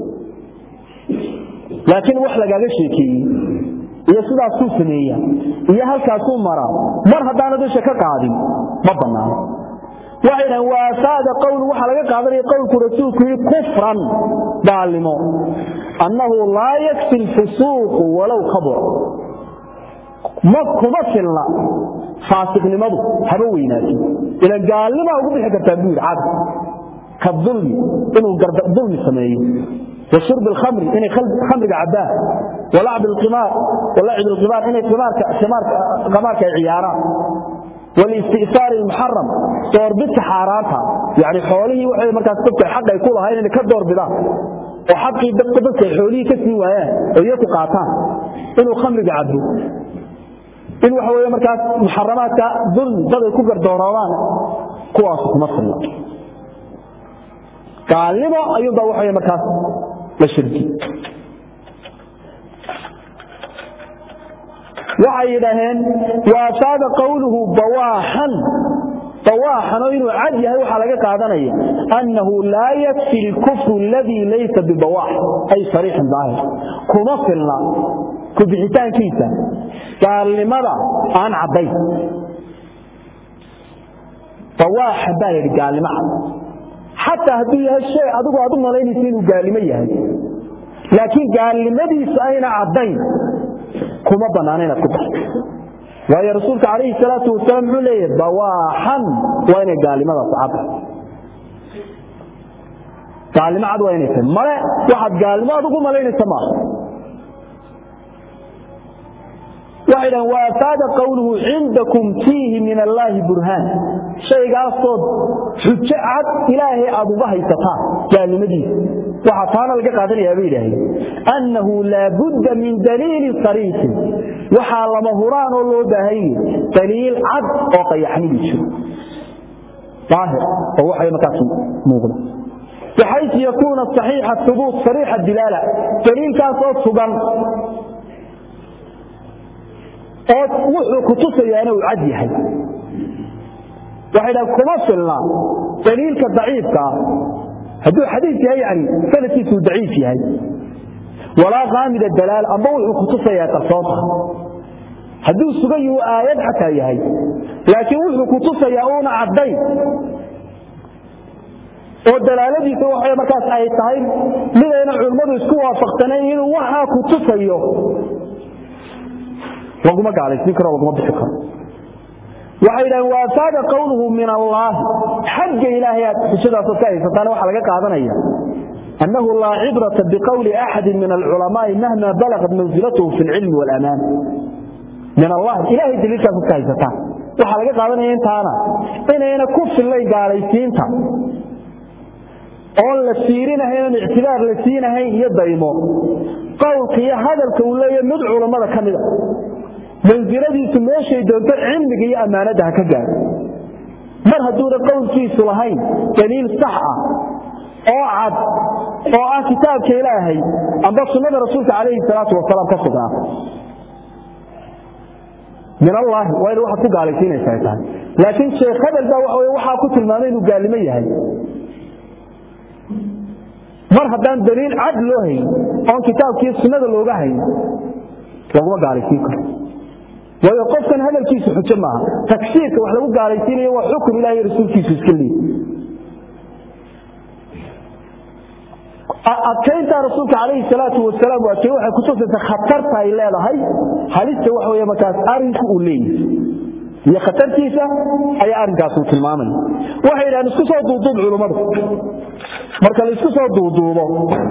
لكن وحلا قال شيء يسود السوسنية هي هالكاسون مرة مر هذا ندش كقاضي ما بنا وإن وساد قول وحلا قادر يقول كرسوك كفرا ظالمون أنه لا يكفي الفسوق ولو خبر ما كمثل لا فاسق لماذا حبويناتي إلى قال لما أقول لك التنبير عاد كالظلم إنه ظلم سمائي وشرب الخمر إنه خمر عباه ولعب القمار ولعب القمار إنه قمار قمار كعيارات والاستئثار المحرم توربت حاراتها يعني حواليه وحي مركز تبقى حقا يقول هاي إنه كدور بلا وحقي دبت حواليه كسني وياه ويأتي قاطان إنه خمر عبده إن وحوي مركز محرمات ظلم ضد كبر دوران قواس مصلى قال لما أيضا وحوي مركز للشركي وعيدهن وأشاد قوله بواحا بواحا إنه عدي هاي وحلقة قادنية أنه لا يكفي الكفر الذي ليس ببواح أي صريح ظاهر كمصلى كبحتان كيسا قال لماذا أنا عبيت فواحد باير قال لماذا حتى هدي هالشيء أدوه أدوه ملايين سينه قال لماذا لكن قال لماذا سأين عبيت كما بنانين كبح ويا رسولك عليه الصلاة والسلام عليه بواحا وين قال لماذا صعبه قال لماذا وين يسمى ملا واحد قال لماذا أدوه ملايين سماه وإذا وافاد قوله عندكم فيه من الله برهان شيء قال صد حجعت إلهي أبو بهي سفا قال لمدي وحطانا لك قادر يا بيله أنه لا بد من دليل صريح وحال مهران الله بهي دليل عد وقيحني بشو ظاهر وهو حي مكاسم موغل بحيث يكون الصحيح الثبوت صريح الدلالة دليل كان صوت سبان wuxuu ku tusayaa inuu cad yahay waxa kuma filna daliilka daciifka haduu xadiis yahay yani sanadkiisu daciif yahay wala qaamid dalal amba wuxuu ku tusayaa qarsoota haduu sugayo aayad xataa yahay laakiin wuxuu ku tusayaa oo caday oo dalaaladiisu waxay markaas ay tahay midayna culimadu isku waafaqsaneen inuu waxa ku tusayo وقم قال ذكر وقم بشكر وحيدا وافاد قوله من الله حج إلهي حجدا سكاي فتانا وحلقة قادنية أنه لا عبرة بقول أحد من العلماء مهما بلغت منزلته في العلم والأمان min Allah ilaahay dilka ku kaysata waxa laga qaadanaya intaana inayna ku filay gaalaysiinta oo la fiirinahay in ictibaar la siinahay iyo daymo qowlkiya hadalka uu leeyahay mid culimada kamida manziladiisu meeshay doonto cilmiga iyo amaanada ka gaar mar hadduu qowlkiisu lahayn daliil sax ah oo cad oo ah kitaabka Ilaahay amba sunnada rasuulka kaleey salaatu wasalaam ka sugan min Allah way waxa ku gaalaysiinaysaa laakiin sheekh hadal baa waxa ku tilmaamay inuu gaalimo yahay mar haddaan daliil cad loo hayn oo kitaabkii sunnada looga hayn lagu gaalaysiin karo wayo qofkan hadalkiisu xujo ma takfiirka wax lagu gaalaysiinayo waa xukun Ilaahay rasuulkiisu iska leeyahay adkaynta rasuulka kaleey salaatu wasalaam waa kii waxa ku tusaysaa khatarta ay leedahay halista wax weeye markaas arinku uu leeyahay iyo khatartiisa ay arinkaas uu tilmaamay waxay yiraahdeen isku soo duuduub culimadu marka la isku soo duuduubo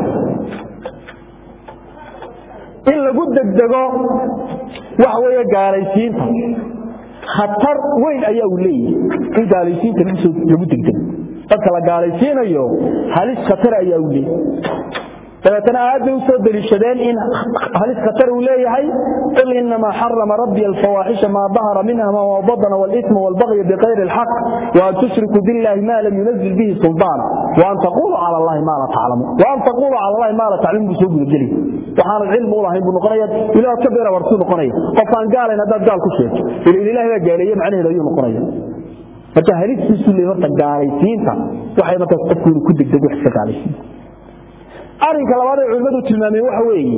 in lagu degdego wax weeye gaalaysiinta khatar weyn ayaa uu leeyahay in gaalaysiinta lagu degdego dadka la gaalaysiinayo halis khatar ayaa uu leeyahay فلتنا أعدوا سود للشدان إن هل اسكتروا ليهي قل إنما حرم ربي الفواحش ما ظهر منها ما وضبن والإثم والبغي بغير الحق وأن تشركوا بالله ما لم ينزل به سلطانا وأن تقولوا على الله ما لا تعلموا وأن تقولوا على الله ما لا تعلموا بسوق الجلي وحان العلم الله يبنو قرية إلى كبير ورسول قرية وفان قال إن هذا قال كل شيء الإله قال معنى لا يوم قرية فتهلت بسولي ورطة قاليسين وحي ما تستفكروا كدك دقوا حسك عليسين arinka labaad ee culimadu tilmaamay waxa weeye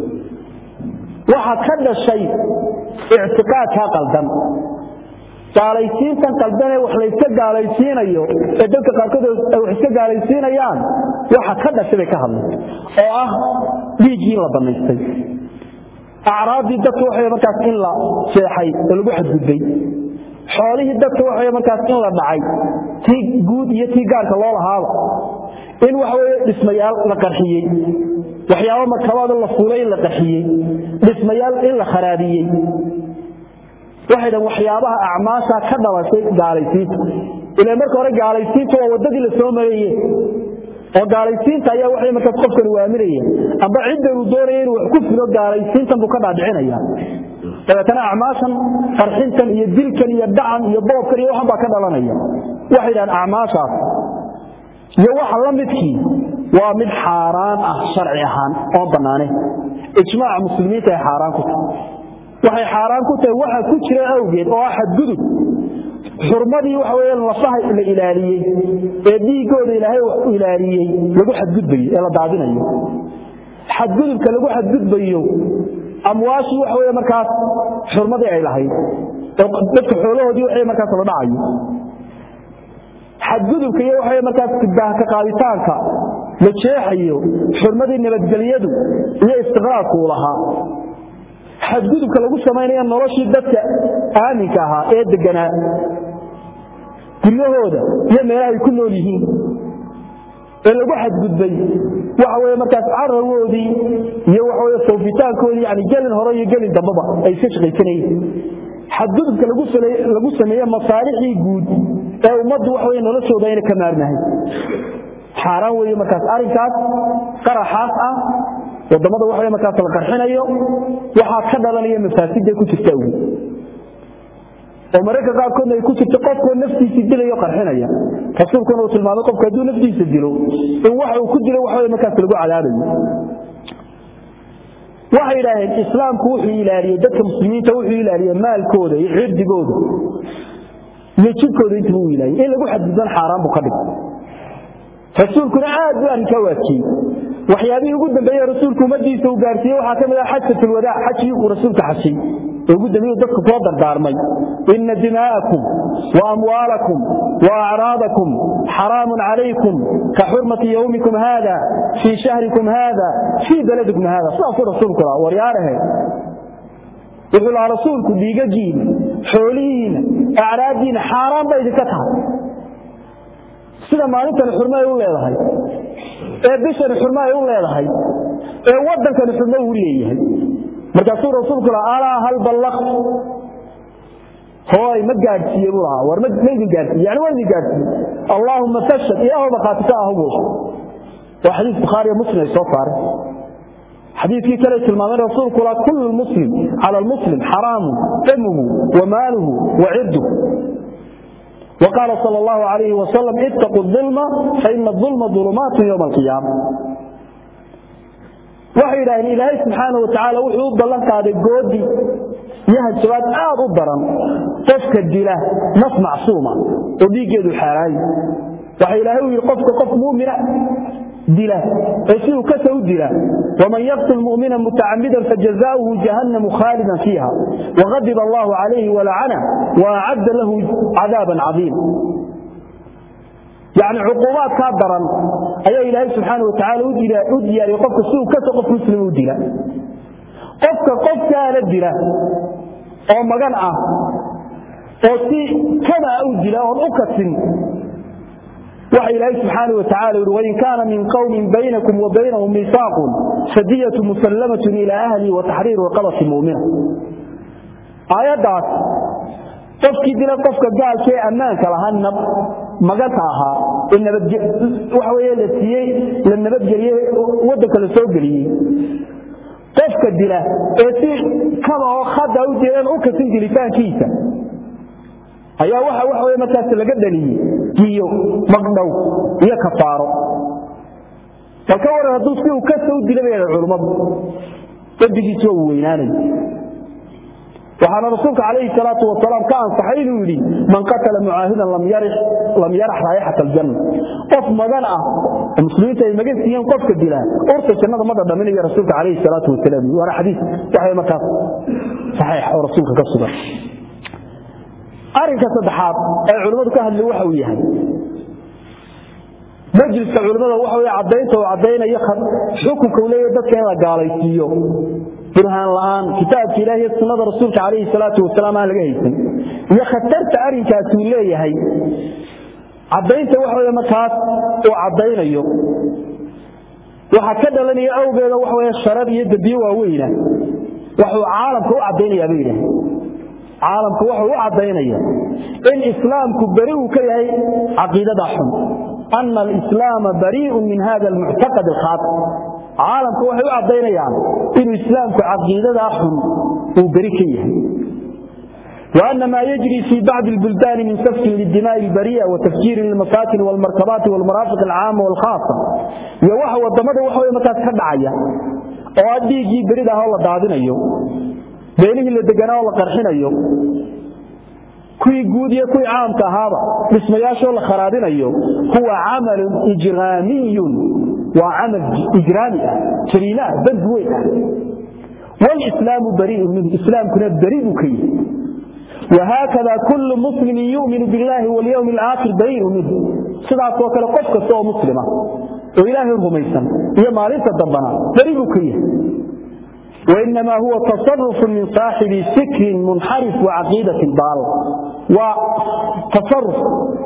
waxa ka dhashay i'tiqaadka qaldan gaalaysiintan qaldan ee wax la iska gaalaysiinayo ee dadka qaarkood ay wax iska gaalaysiinayaan waxa ka dhashay ka hadlay oo ah dhiigii la banaystay acraadii dadka waxay markaas in la sheexay oo lagu xadgudbay xoolihii dadka waxay markaas in la dhacay tii guud iyo tii gaarka loo lahaaba in waxa weeye dhismayaal la qarxiyay waxyaabo markabada la fuulay la qarxiyay dhismayaal in la kharaabiyay waxay dhan waxyaabaha acmaasha ka dhalashay gaalaysiinta ilaa marka hore gaalaysiinta waa wadadii la soo marayay oo gaalaysiinta ayaa waxay markaas qofkan waamirayeen amba cidda uu doonayay inuu wax ku filo gaalaysiintan buu ka dhaadhicinaya tabatana acmaashan qarxintan iyo dilkan iyo dhacan iyo boobkan iyo waxba ka dhalanaya waxay dhan acmaashaas iyo waxa la midkii waa mid xaraan ah sharci ahaan oo banaanay ijmaac muslimiinta ay xaraan ku tahay waxay xaraan ku tahay waxa ku jira awgeed oo xad gudub xurmadii waxa weeyaan lafaha la ilaaliyay ee dhiigooda Ilaahay wax u ilaaliyay lagu xad gudbayo ee la daadinayo xad gudubka lagu xad gudbayo amwaashi waxa weeyaan markaas xurmadii ay lahayd dadka xoolahoodii waxay markaas la dhacayo xadgudubka iyo waxay markaas tibaah ka qaaditaanka la jeexayo xurmadii nabadgeliyadu iyo istiqraarku lahaa xadgudubka lagu sameeyo noloshii dadka aaminka ahaa ee deganaa kullahooda iyo meelaha ay ku nool yihiin ee lagu xadgudbay waxa weeye markaas carrawoodii iyo waxa weeye soofitaankoodii yani gelin hore iyo gelin dambaba ay ka shaqaysanayeen xadgudubka lagu sameeyo lagu sameeyo masaalixii guud ee ummaddu wax weeye noloshooda inay ka maarnahay xaraan weeye markaas arinkaas qaraxaas ah wadamada wax weeye markaas la qarxinayo waxa ka dhalanaya mafaasid ku jirta ugu oo marka qaarkood ay ku jirto qofka naftiisa dilayo qarxinaya rasuulkuna uu tilmaamay qofka haduu naftiisa dilo in waxa uu ku dilo wax weeye markaas lagu cadaabayo waxa ilaahay islaamku wuxuu ilaaliyay dadka muslimiinta wuxuu ilaaliyay maalkooda iyo cirdigooda iyo jidkooda intuu u ilaaliyay in lagu xadgudban xaraan buu ka dhigay rasuulkuna aad buu arrinka waajiyay waxyaabihii ugu dambeeyay rasuulku umadiisa uu gaarsiiyay waxa kamid ah xajjatul wadaa xajii uu rasuulku xajay ugu dambeeyay dadku soo dardaarmay inna dima'akum wa amwalakum wa a'radakum haramun alaykum ka hurmati yawmikum hada fi shahrikum hada fi baladikum hada soo rasuulku waryaarahe wuxuu la rasuulku diigajiin xoolihiin a'raadiin haram bay ka tahay sida maalintan xurmay u leedahay ee bishan xurmay u leedahay ee wadankan xurmay u leeyahay markaasuu rasuulku la ala hal ballaq هو ما قاعد يقولها ورمد ما قاعد يعني وين قاعد اللهم فشل يا هو بقاتك اهو وحديث البخاري ومسلم يصفر حديث في ثلاث المامر رسول قال كل المسلم على المسلم حرام دمه وماله وعرضه وقال صلى الله عليه وسلم اتقوا الظلم فإن الظلم ظلمات يوم القيامة وحي إلهي إلهي سبحانه وتعالى وحيوب بلنك هذا الجودي يهد سواد آب أبرا قفك الدلاء نص معصومة وبيجد الحرام وحي إلهي يقفك قف مؤمنة دلاء يسير كسر الدلاء ومن يقتل مؤمنا متعمدا فجزاؤه جهنم خالدا فيها وغضب الله عليه ولعنه وأعد له عذابا عظيما يعني عقوبات كبرا أي إلهي سبحانه وتعالى أدي يقفك سوء كسر قف مسلم الدلاء قفك قفك الدلاء أو مجنعة أو تي كما أودلاء أو أكسن وحي الله سبحانه وتعالى وإن كان من قوم بينكم وبينهم ميثاق فدية مسلمة إلى أهلي وتحرير رقبة مؤمنة آيات دعت قفك دلا قفك قال شيء أمانك لهنب مقطعها إن بدي وحوي التي لما بدي ودك لسوق لي قفك دلا إتي كما خد أودي أن أكسن جلسان كيسا ayaa waxa waxa way markaas laga dhaliyay kiyo magdhow iyo kafaaro marka war haduu si uu ka soo dilay culimadu tabigiisu weynaanay waxana rasuulka kaleey salaatu wa salaam ka ansaxay inuu yiri man qatala mu'ahidan lam yarih lam yarah raayhat aljanna qof madan ah muslimiinta ay magasiiyeen qofka dilaa urta jannada ma dhadhaminayo rasuulka kaleey salaatu wa salaam waa xadiis waxa markaas sahih oo rasuulka ka sugan أرنك صدحات العلماء كهل وحوي يعني مجلس العلماء وحوي عدينته وعدينا يخر حكم كولية ذاتك هذا قال يسيو برهان الآن كتاب إلهي السنة رسولك عليه الصلاة والسلام على جهيسا يخترت أرنك كولية هاي عدينته وحوي مكات وعدينا يوم وحكذا لني أوجد وحوي الشراب يد بيوه وينه وحوي عالم كو عدينا يبينه عالمك وحو عدينيا ان اسلامك بريء كيهي عقيده حن ان الاسلام بريء من هذا المعتقد الخاطئ عالمك وحو عدينيا ان اسلامك عقيده حن وبريء كيهي وان ما يجري في بعض البلدان من سفك للدماء البريئه وتفجير المساكن والمركبات والمرافق العامه والخاصه يا وحو ودمده وحو متى كدعيا oo adiigi berida hawla daadinayo بينه اللي دقناه الله قرحينيو كوي قودية كوي عام كهابا بسمياشه الله خرابينيو هو عمل إجرامي وعمل إجرامي كريناه بدوي والإسلام بريء منه الإسلام كنا بريء كي وهكذا كل مسلم يؤمن بالله واليوم الآخر بريء منه صدعت وكلا قفك سوى مسلمة وإلهي الغميسان هي ماليسة ضبنا بريء كي وإنما هو تصرف من صاحب فكر منحرف وعقيدة ضال وتصرف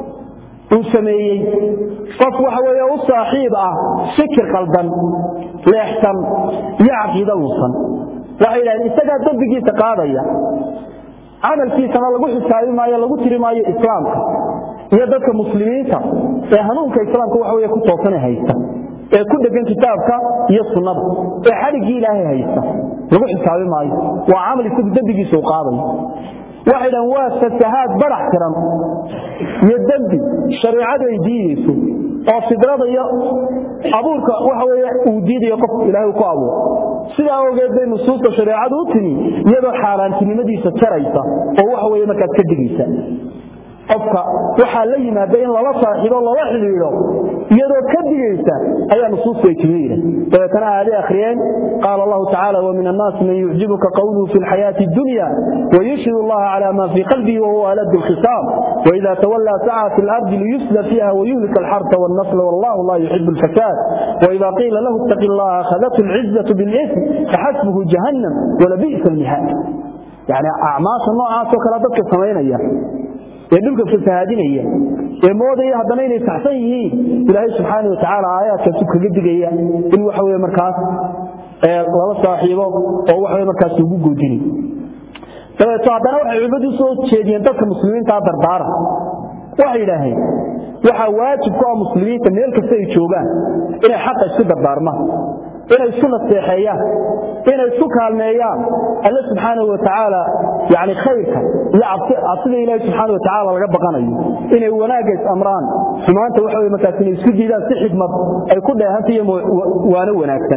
وسميه صفوة ويا صاحب فكر قلبا لا يحتم يعقيد وصا وإلى أن استجد تبقي تقاضية عمل في سنة لقوح السائل ما يلقوا تري ما إسلام يدك مسلمين يهنونك إسلامك وحوية كتوصني هيسا ee ku dhagan kitaabka iyo sunnada ee xarigii Ilaahay haysta lagu xisaabi maayo waa amal isku dambigiisa u qaaday waxaan waa fatahaad barax tiran iyo dambi shariicada ay diidayso oo fidrada iyo abuurka waxa weeye uu diidayo qof Ilaahay ku abuuro sida ogeed bay nusuusta shariicadu u timi iyadoo xaaraantinimadiisa taraysa oo waxa weeye marka ka digaysa qofka waxa la yimaada in lala saaxiibo lala xiriiro iyadoo ka digaysa ayaa nusuusta ay timeeyeen tan aadi akhriyeen qala Allah ta'ala wa min an-nas man yu'jibuka qawluhu fi al-hayati ad-dunya wa yashhadu Allah ala ma fi qalbihi wa huwa alad al-khisam wa idha tawalla sa'a fi al-ardi liyufsida fiha wa yuhlika al-harth wan-nasl wallahu la yuhibbu al-fasad wa idha qila lahu ittaqillaha akhadhathu al-'izzatu bil-ithm fahasbuhu jahannam wa la bi'sa al-mihad yani a'maas noocaas oo kala dadka sameeynaya يدلك في الفهادينية الموضوع هذا نين تحسيه إلهي سبحانه وتعالى آيات كسبك جدية إنه حوي مركز ee laba saaxiibo oo waxay markaas ugu goodinay sababtoo haddana waxay culimadu soo jeediyeen dadka muslimiinta dardaara waxay yidhaahdeen waxa waajib ku ah muslimiinta meel kasta ay joogaan inay xaq isku dardaarmaan inay isku naseexeeyaan inay isku kaalmeeyaan Allah subhanahu wa ta'ala yaani khayrka iyo cabsida Ilaahay subhanahu wa ta'ala laga baqanayo inay wanaaga amraan xumaanta waxa way markaas inay isku diidaan si xigmad ay ku dheehantahay waana wanaagsan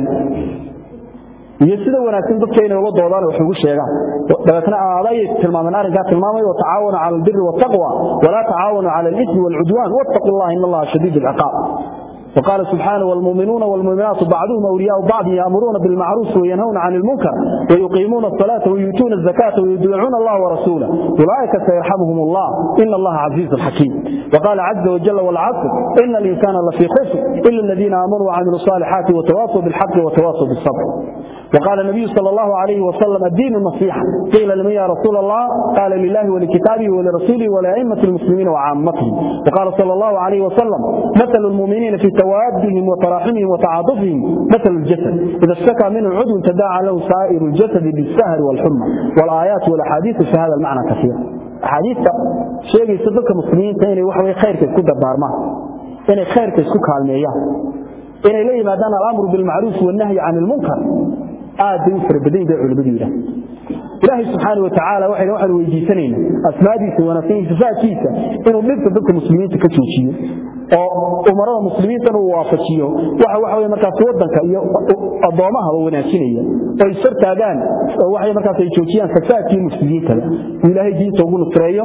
iyo sida wanaagsan dadka inay la doodaan wax ugu sheegaan dabeetana aaday tilmaamaan arrinka tilmaamay oo tacaawuna cala albirri wattaqwa wala tacaawuna cala al-ithmi wal-'udwan wattaqullaha innallaha shadiidul 'iqaab. وقال سبحانه والمؤمنون والمؤمنات بعضهم أولياء بعض يأمرون بالمعروف وينهون عن المنكر ويقيمون الصلاة ويؤتون الزكاة ويطيعون الله ورسوله أولئك سيرحمهم الله إن الله عزيز حكيم. وقال عز وجل والعصر إن الإنسان لفي خسر إلا الذين آمنوا وعملوا الصالحات وتواصوا بالحق وتواصوا بالصبر. وقال النبي صلى الله عليه وسلم الدين النصيحة قيل لمن يا رسول الله قال لله ولكتابه ولرسوله ولأئمة المسلمين وعامتهم. وقال صلى الله عليه وسلم مثل المؤمنين في توادهم وتراحمهم وتعاطفهم مثل الجسد إذا اشتكى منه عضو تداعى له سائر الجسد بالسهر والحمى. والآيات والأحاديث في هذا المعنى كثيرة. أحاديث شيء يصدق المسلمين تاني وحوي خير كسكو دبارما تاني خير كسكو كالمياه إن إليه ما دان الأمر بالمعروف والنهي عن المنكر آد يفر بدين دعو لبديله إلهي سبحانه وتعالى وحي نوحي ويجيسنين أسماديس ونفسين ففاكيسة إنه نبت ضد المسلمين تكتوشيه ومرضى المسلمين تنوافشيه وحي وحي مركز ودنك أضامها وناسينيه ويسرت هذان وحي مركز يتوشيان ففاكي المسلمين كلا وإلهي جين توقون الترية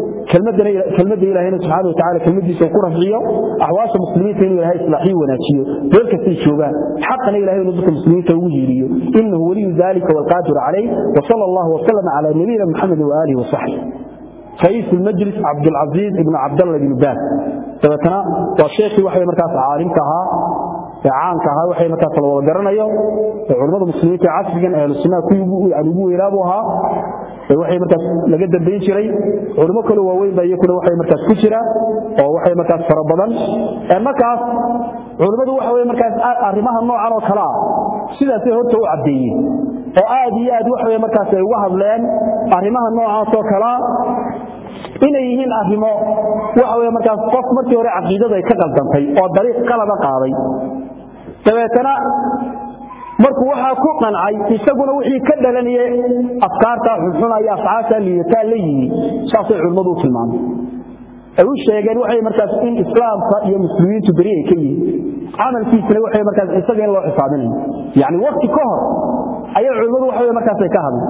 كلمة إلهينا سبحانه وتعالى كلمة سيكون فيه أحواس المسلمين تنوي إلهي إصلاحي وناسيه ذلك الشيوبان حقا إلهي ونزق المسلمين توجيه إنه ولي ذلك والقادر عليه وصلى الله وسلم على نبينا محمد وآله وصحبه. رئيس المجلس عبد العزيز بن عبد الله بن باز ثبتنا والشيخ وحي مركز عالمكها عانكها وحي مركز الوغرنيو علماء المسلمين عصريا اهل السنه كيبو يعلموا الابوها وحي مركز laga dambeyn jiray culimo kale waaweyn baa iyakuna waxay markaas ku jira oo waxay markaas fara badan ee markaas culimadu waxa way markaas arrimaha noocan oo kala sidaas ay horta u cadeeyeen oo aad iyo aad waxa way markaas ay uga hadleen arrimaha noocaas oo kala inay yihiin arrimo waxa way markaas qof markii hore aqoonada ay ka qaldantay oo dariiq qalada qaaday dabeetana markuu waxa ku qancay isaguna wixii ka dhalanayay afkaarta xun ay afcaasha liita leeyihiin saasay culimadu tilmaamay ay u sheegeen waxay markaas in islaamka iyo muslimiintu bari ay ka yihiin amalkiisna waxay markaas isaga in loo xisaabinayo yaani waqti ka hor ay culimadu waxay markaas ay ka hadleen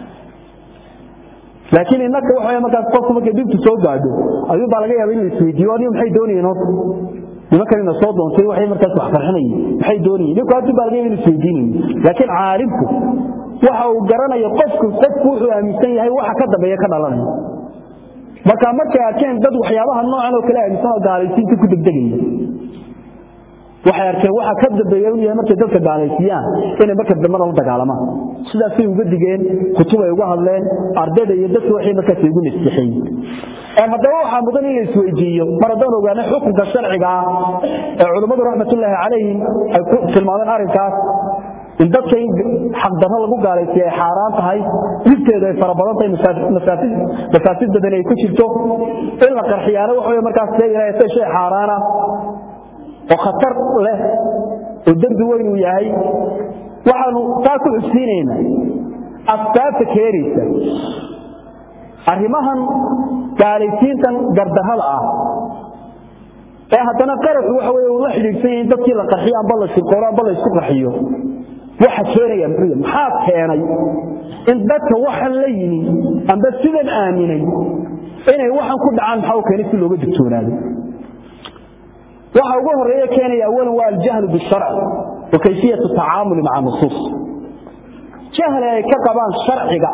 laakiin innaka waxay markaas qofku markay dibtu soo gaadho ayuu baa laga yaabaa in la isweydiiyo ani maxay doonayeen nimankan soo doontay waxay markaas wax farxinayeen maxay doonayeen ninka hadii baa laga yaabaa in la isweydiinayo laakiin caalimku waxa uu garanayo qofku qofku wuxuu aaminsan yahay waxa ka dambeeya ka dhalanaya marka markay arkeen dad waxyaabaha noocan oo kale aaminsan oo gaalaysiinta ku degdegaya waxay arkeen waxa ka dambeeya inay markay dadka gaalaysiiyaan inay marka dambe la dagaalamaan sidaas ay uga digeen kutub ay uga hadleen ardayda iyo dadka waxay markaas ugu nisixeen ee haddaba waxa mudan in la isweydiiyo mar haddaan ogaano xukunka sharciga ee culimadu rahmatullaahi calayhim ay ku tilmaameen arrinkaas in dadka xaq darro lagu gaalaysiyo ay xaraan tahay dibteeda ay fara badan tahay masaafid masaafid badan ay ku jirto in la qarxiyaano waxa way markaas leeyahay shay xaraana oo khatar leh oo dambi weyn uu yahay waxaanu taa ku xusinaynaa asbaabta keenaysa arrimahan gaalaysiintan gardarrada ah ee haddana qarabku waxa weeye uu la xidhiidhsan yahay dadkii la qarxiyo amba la shirqoolo amba la isku qarxiyo waxa keenaya muxuu maxaa keenay in dadka waxan la yimi amba sidan aaminay inay waxan ku dhacaan maxaa keenay si looga digtoonaado waxa ugu horeeya keenaya awalan waa al-jahl bil-sharc wa kayfiyatu at-ta'amul ma'a nusus jahl ay ka qabaan sharciga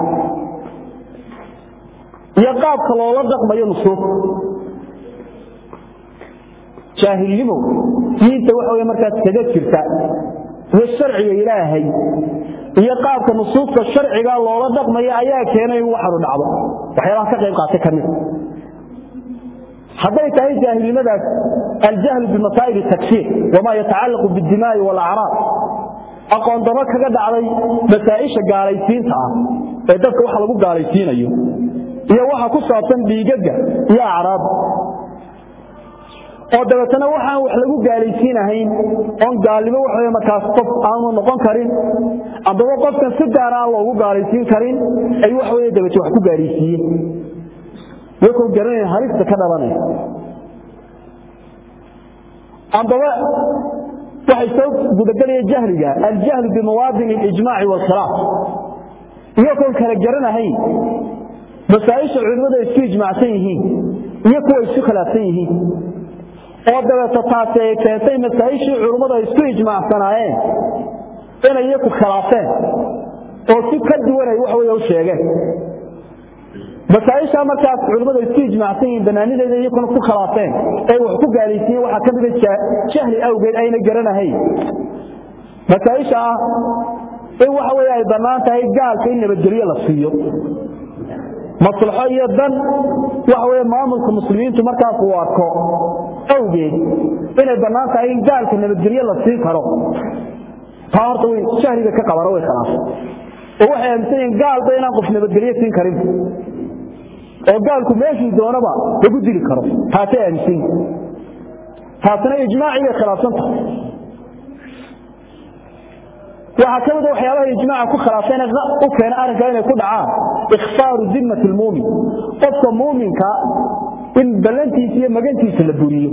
iyo qaabka loola dhaqmayo nusus jaahilnimo diinta waxa way markaas kaga jirta iyo sharciga ilaahay iyo qaabka nusuusta sharciga loola dhaqmayo ayaa keenay waxa uu dhacdo waxyaalaha ka qayb qaatay kamid hadday tahay jaahilnimadaas الجهل بمسائل التكفير وما يتعلق بالدماء والأعراض aqoon daro kaga dhacday masaa'isha gaalaysiinta ah ee dadka waxa lagu gaalaysiinayo iyo waxa ku saabsan dhiigaga iyo acraab oo dabeetana waxaan wax lagu gaalaysiinahayn on gaalimo waxa markaas qof aanu noqon karin adoo qofkan si gaar ah loogu gaalaysiin karin ay wax weeye dabeetana wax ku gaalaysiiyeen wuxuu garanay halista ka dhalanay andaba waxay soo gudagalaya jahliga al-jahl bi mawaadin al-ijma' wal khilaf iyo koo kala garanahay masaa'isha culimada isku ijmaacsan yihiin iyo kuwa isku khilaafsan yihiin oo dabata taasay keentay masaa'isha culimada isku ijmaacsanaayeen inay iyagu khilaafeen oo si ka duwan ay wax weeye u sheegeen masaa'isha markaas culimada isku ijmaacsan yihiin banaanideeda iyo kuna ku khilaafeen ee wax ku gaalaysiin waxa ka mid ah jahli awgeed ayna garanahay masaa'isha ee waxa weeye ay banaan tahay gaalka in nabadgeliyo la siiyo maslaxo iyo dan waxa weeye maamulka muslimiintu markaas uu arko awgeed inay banaan tahay in gaalka nabadgeliyo la siin karo taarto way jahliga ka qabaro way khilaafeen oo waxay aaminsan gaalba inaan qof nabadgeliyo siin karin oo gaalku meeshii doonaba lagu dili karo taasay aaminsan taasna ijmaaciga khilaafsan waxa kamid ah waxyaabaha ijmaaca ku khilaafeen u keenay arrinka inay ku dhacaan ikhfaaru zimmati almu'min qofka mu'minka in balantiisa iyo magantiisa la buriyo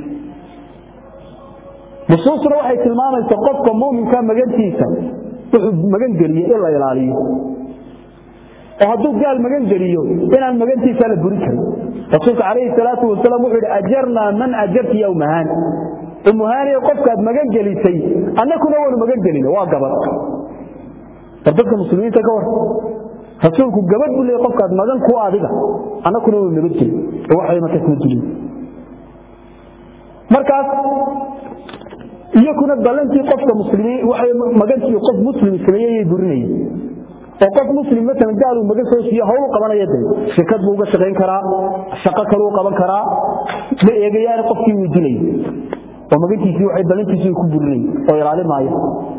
nusuusna waxay tilmaamaysaa qofka mu'minka magantiisa wuxuu magan geliyo in la ilaaliyo oo hadduu gaal magan geliyo inaan magantiisa la buri karin rasuulka calayhi salaatu wasalaam wuxuu yidhi ajarnaa man ajarti yowmahaan umuhaaniya qofkaad magan gelisay annakuna waanu magan gelina waa gabadh dadka muslimiinta ka war rasuulku gabadh buu leeyahay qofkaad magan ku adiga annakuna waanu magan gelin oo waxay markaas ma jirin markaas iyakuna balantii qofka muslimiin waxay magantii qof muslim sameeyay burinayay oo qof muslim mesela gaal uu magan soo siiyo hawl qabanaya day shirkad buu uga shaqeyn karaa shaqo kale uu qaban karaa ma eegayaan qofkii uu dilay oo magantiisii waxay balantiisii ku burinay oo ilaalimaayo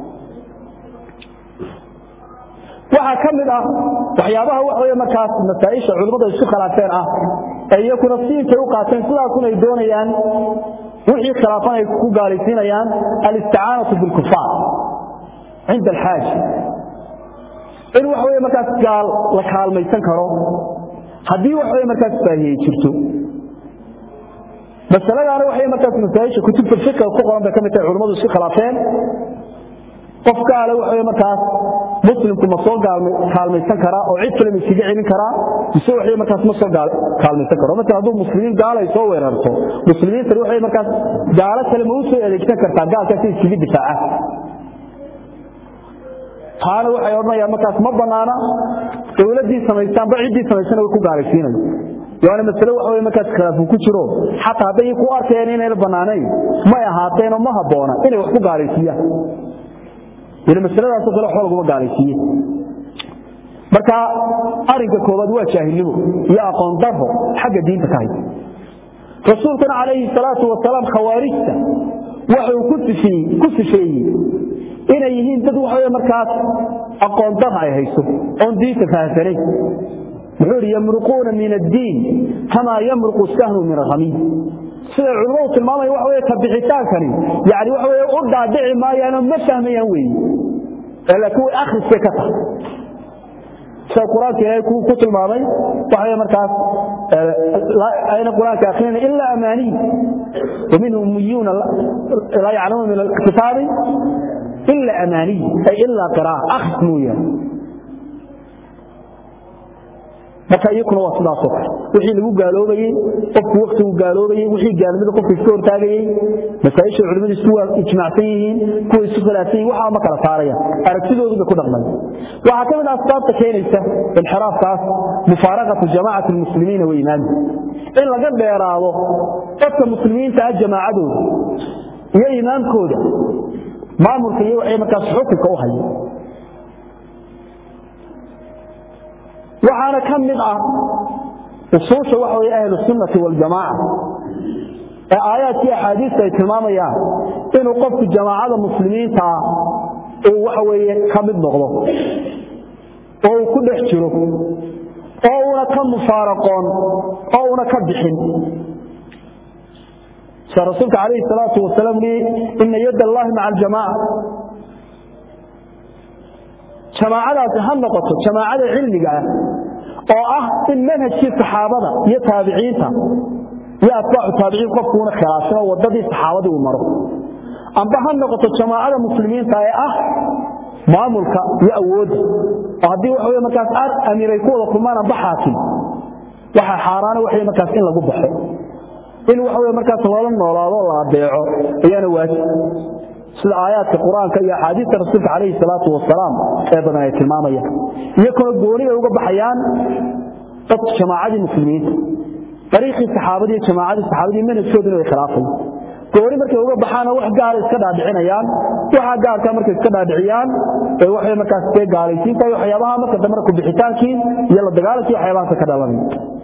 waxa kamid ah waxyaabaha wax weeye markaas masaa'isha culimada isku khilaafeen ah ayakuna siinta u qaateen sidaas ay doonayaan wixii khilaafan ay ku gaalaysiinayaan al-isti'aanatu bil kufaar inda al-haaj in wax weeye markaas gaal la kaalmaysan karo hadii wax weeye markaas baahiyay jirto masaladaana waxay markaas masaa'isha kutubta fiqh ku qoran bay kamid tahay culimadu isku khilaafeen qof gaal wax weeye markaas muslimku ma soo kaalmaysan kara oo cid kale ma siga celin kara mise waxay markaas ma soo kaalmaysan karo marka hadduu muslimiin gaal ay soo weerarto muslimiinta waxay markaas gaal kale ma u soo adeegsan kartaa gaalka si iskiga difaaca taana waxay odhanayaan markaas ma banaana dawladii samaystaan ba cidii samaysana way ku gaalaysiinayaan yaani mas'alo waxa weeye markaas khilaaf ku jiro xataa haday ku arkeen inay banaanay ma ahaateen ma haboona inay wax ku gaalaysiiyaan ila masaladaas oo kale wax lagu gaalaysiiyay marka arinka koobaad waa jaahilnimo iyo aqoon darro xagga diinta ka haysta rasuulkana calayhi salaatu wasalaam khawaarijta waxa uu ku sifiyay ku sifiyay inay yihiin dad waxa weeye markaas aqoon darro ay haysto oo diinta fahansanay wuxuu yamruquna min ad-diin kama yamruqu sahmu min al-ghamim sida culimadu tilmaamay wax weeye ka bixitaan kari yaani wax weeye u dhaadhici maayaan ma fahmayaan weeye ila ku akhriska ka tahay sida quraanka ay ku ku tilmaamay waxa markaas ayna quraanka akhrin illa amani wa minhum ummiyun la ya'lamun min al-kitab illa amani ay illa qira'a akhmuya marka iyakuna waa sidaas oo kale wixii lagu gaaloobayay qofku waqtigu gaaloobayay wixii gaalmada qofku iska hortaagayay masaa'isha culimadu isku ijmaacsan yihiin kuwa isku khilaafsan waxa ma kala saaraya aragtidoodu ku dhaqmay waxa kamid ah asbaabta keenaysa inxiraafkaas mufaaraqatu jamaacati almuslimiin wa imaam in laga dheeraado dadka muslimiinta ah jamaacadooda iyo imaamkooda maamulka iyo waxay markaas xukunka u hayaan waxaana kamid ah usuusha waxa weeye ahlu sunnah wal jamaa ee aayaadkii ahadiista ay tilmaamayaan inuu qofku jamaacada muslimiinta oo waxa weeye ka mid noqdo oo ku dhex jiro oo una ka mufaaraqoon oo una ka bixin rasuulka calayhi salaatu wasalaam inna yada allahi maca aljamaaca jamaacadaasi ha noqoto jamaacada cilmiga ah oo ah in manhajkii saxaabada iyo taabiciinta iyo atbaacu taabiciin qofkuuna khilaafsan oo wadadii saxaabadii uu maro amba ha noqoto jamaacada muslimiinta ee ah maamulka iyo awoodda oo haddii waxa weeye markaas ar amiiray ku wada kulmaan amba xaakim waxa xaaraana waxa markaas in lagu baxo in waxa weeye markaas loola noolaado la adeeco ayana waajib sida aayaadka quraanka iyo xadiiska rasuulka calayhi salaatu wasalaam ee badan ay tilmaamayaan iyo kala gooni ay uga baxayaan dad jamaacadii muslimiinta tariiqii saxaabadii jamaacadii saxaabadii manhajkooduna way khilaafayaan gooni markay uga baxaan wax gaar iska dhaadhicinayaan waxa gaarka markay iska dhaadhiciyaan ee waxay markaas ka gaalaysiinta waxyaabaha marka dambe ku bixitaankii iyo la dagaalantii waxyaabaha ka dhalanay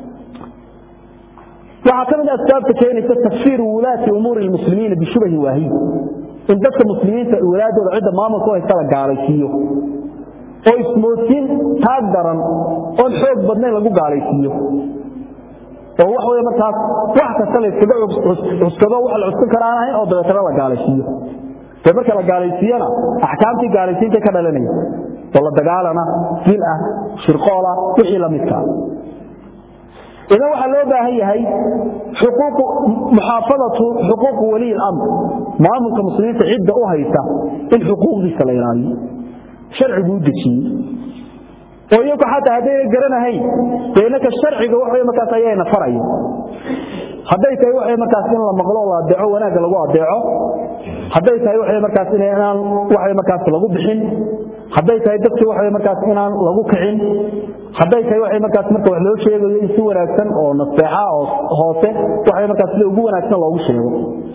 waxa kamid asbaabta keenaysa tafsiir wulaati umuuri almuslimiin bishubhi waahid in dadka muslimiinta walaadooda cid maamulka ay kala gaalaysiiyo oo ismoodin taag daran oo xoog badnaan lagu gaalaysiiyo oo wax weeye markaas wax kasta la iskaga cuskado wax la cuskan karaan oo dabeetana la gaalaysiiyo ee marka la gaalaysiiyana ahkaamtii gaalaysiinta ka dhalanaya oo la dagaalana fil ah shirqola wixii la midka إذا waxa loo baahan yahay xuquuq muhaafadatu xuquuq wali al-amr maamulka muslimiinta cidda u haysta in xuquuqdiisa la ilaaliyo sharcigu u dejiyo oo iyagu xataa haday garanahay deynaka sharciga waxa markaas ayayna farayo haday tahay waxa markaas in la maqlo la adeeco wanaaga lagu adeeco haday tahay waxa markaas in aan waxa markaas lagu bixin haday tahay dadku waxa markaas inaan lagu kicin haday tahay waxa markaas marka wax loo sheegayo in si wanaagsan oo naseexa oo hoose waxa markaas si ugu wanaagsan loogu sheego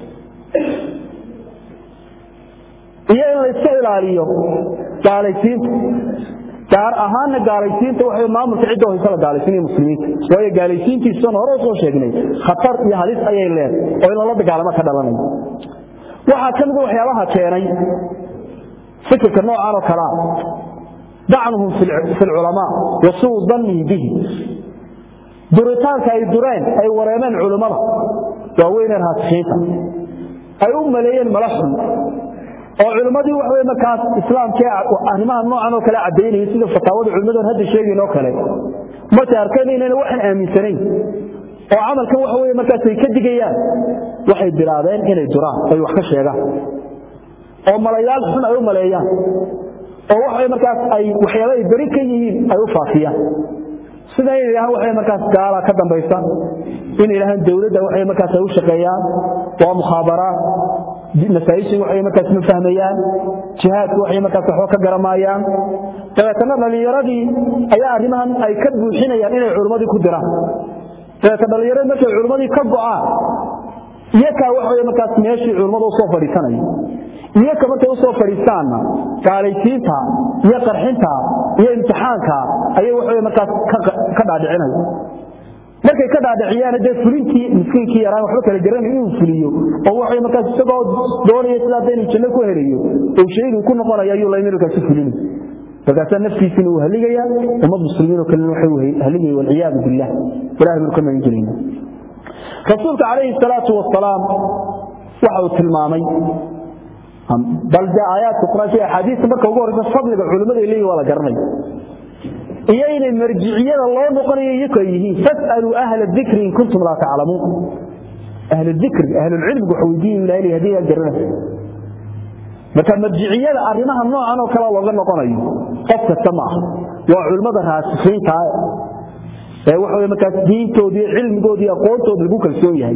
iyo in la iska ilaaliyo gaalaysiinta gaar ahaan gaalaysiinta waxa maamulka cidda oo kala gaalaysiinay muslimiinta way gaalaysiintiisa hore soo sheegnay khatar iyo halis ayay leedahay oo in la dagaalamo ka dhalanay waxa kamid waxyaabaha keenay فكرة نوع على كلام دعنهم في العلماء وسوء ظنه به درتان كأي درين أي وريمان علماء ووين الهاتفينة أي أم ليين ملحهم وعلماء دي وحوي مكان إسلام كي أهلمان نوع عنه كلا عدينه يسيدوا فتاوض علماء هذا الشيء لو كلا متى أركانين أنا وحن آمين سنين وعمل كم وحوي مكان سيكدقيان وحي الدرادين إلى الدران أي وحكش يقع oo malayaal xun ay u maleeyaan oo waxay markaas ay waxyaabo bari ka yihiin ay u faafiyaan sida ilaahay waxay markaas gaala ka dambaysa in ilaahay dawladda waxay markaas ay u shaqeeyaan waa mukhaabaraat masaayisha waxay markaas ma fahmayaan jihaadku waxay markaas wax ka garamayaan taasna dhalinyaradii ayaa arrimahan ay ka buuxinayaan inay culimadii ku diraan taasna dhalinyarada markay culimadii ka go'aan iyaka waxay markaas meeshii culimadu soo fadhiisanayaan iyaka markay u soo fariistaan gaalaysiinta iyo qarxinta iyo imtixaanka ayay waxay markaas ka dhaadhicinayaan markay ka dhaadhiciyaan dad fulintii miskiinkii yaraan waxba kala garan inuu fuliyo oo waxay markaas isagoo doonaya sida deyn janno ku helayo oo sheeyadu ku noqonayo ayuu leeyahay ka fulin dadka naftiisina uu haligaya ummad muslimiin oo kale waxay u haligay wal ciyaad billah ilaahay markaa ma injilina rasuulka kaleey salaatu wassalaam waxa uu tilmaamay بل جاء آيات القرآن في أحاديث مركة وقوة فضل العلماء اللي ولا قرني إيين المرجعية الله نقري يكيه فاسألوا أهل الذكر إن كنتم لا تعلمون أهل الذكر أهل العلم وحويدين لا إلي هديه الجرنة متى المرجعية أرمها النوع عنه كلا الله نقري قفت السماع وعلماء الراسخين تعالى وحوي مكان دين تودي علم تودي أقول تودي بوك السوية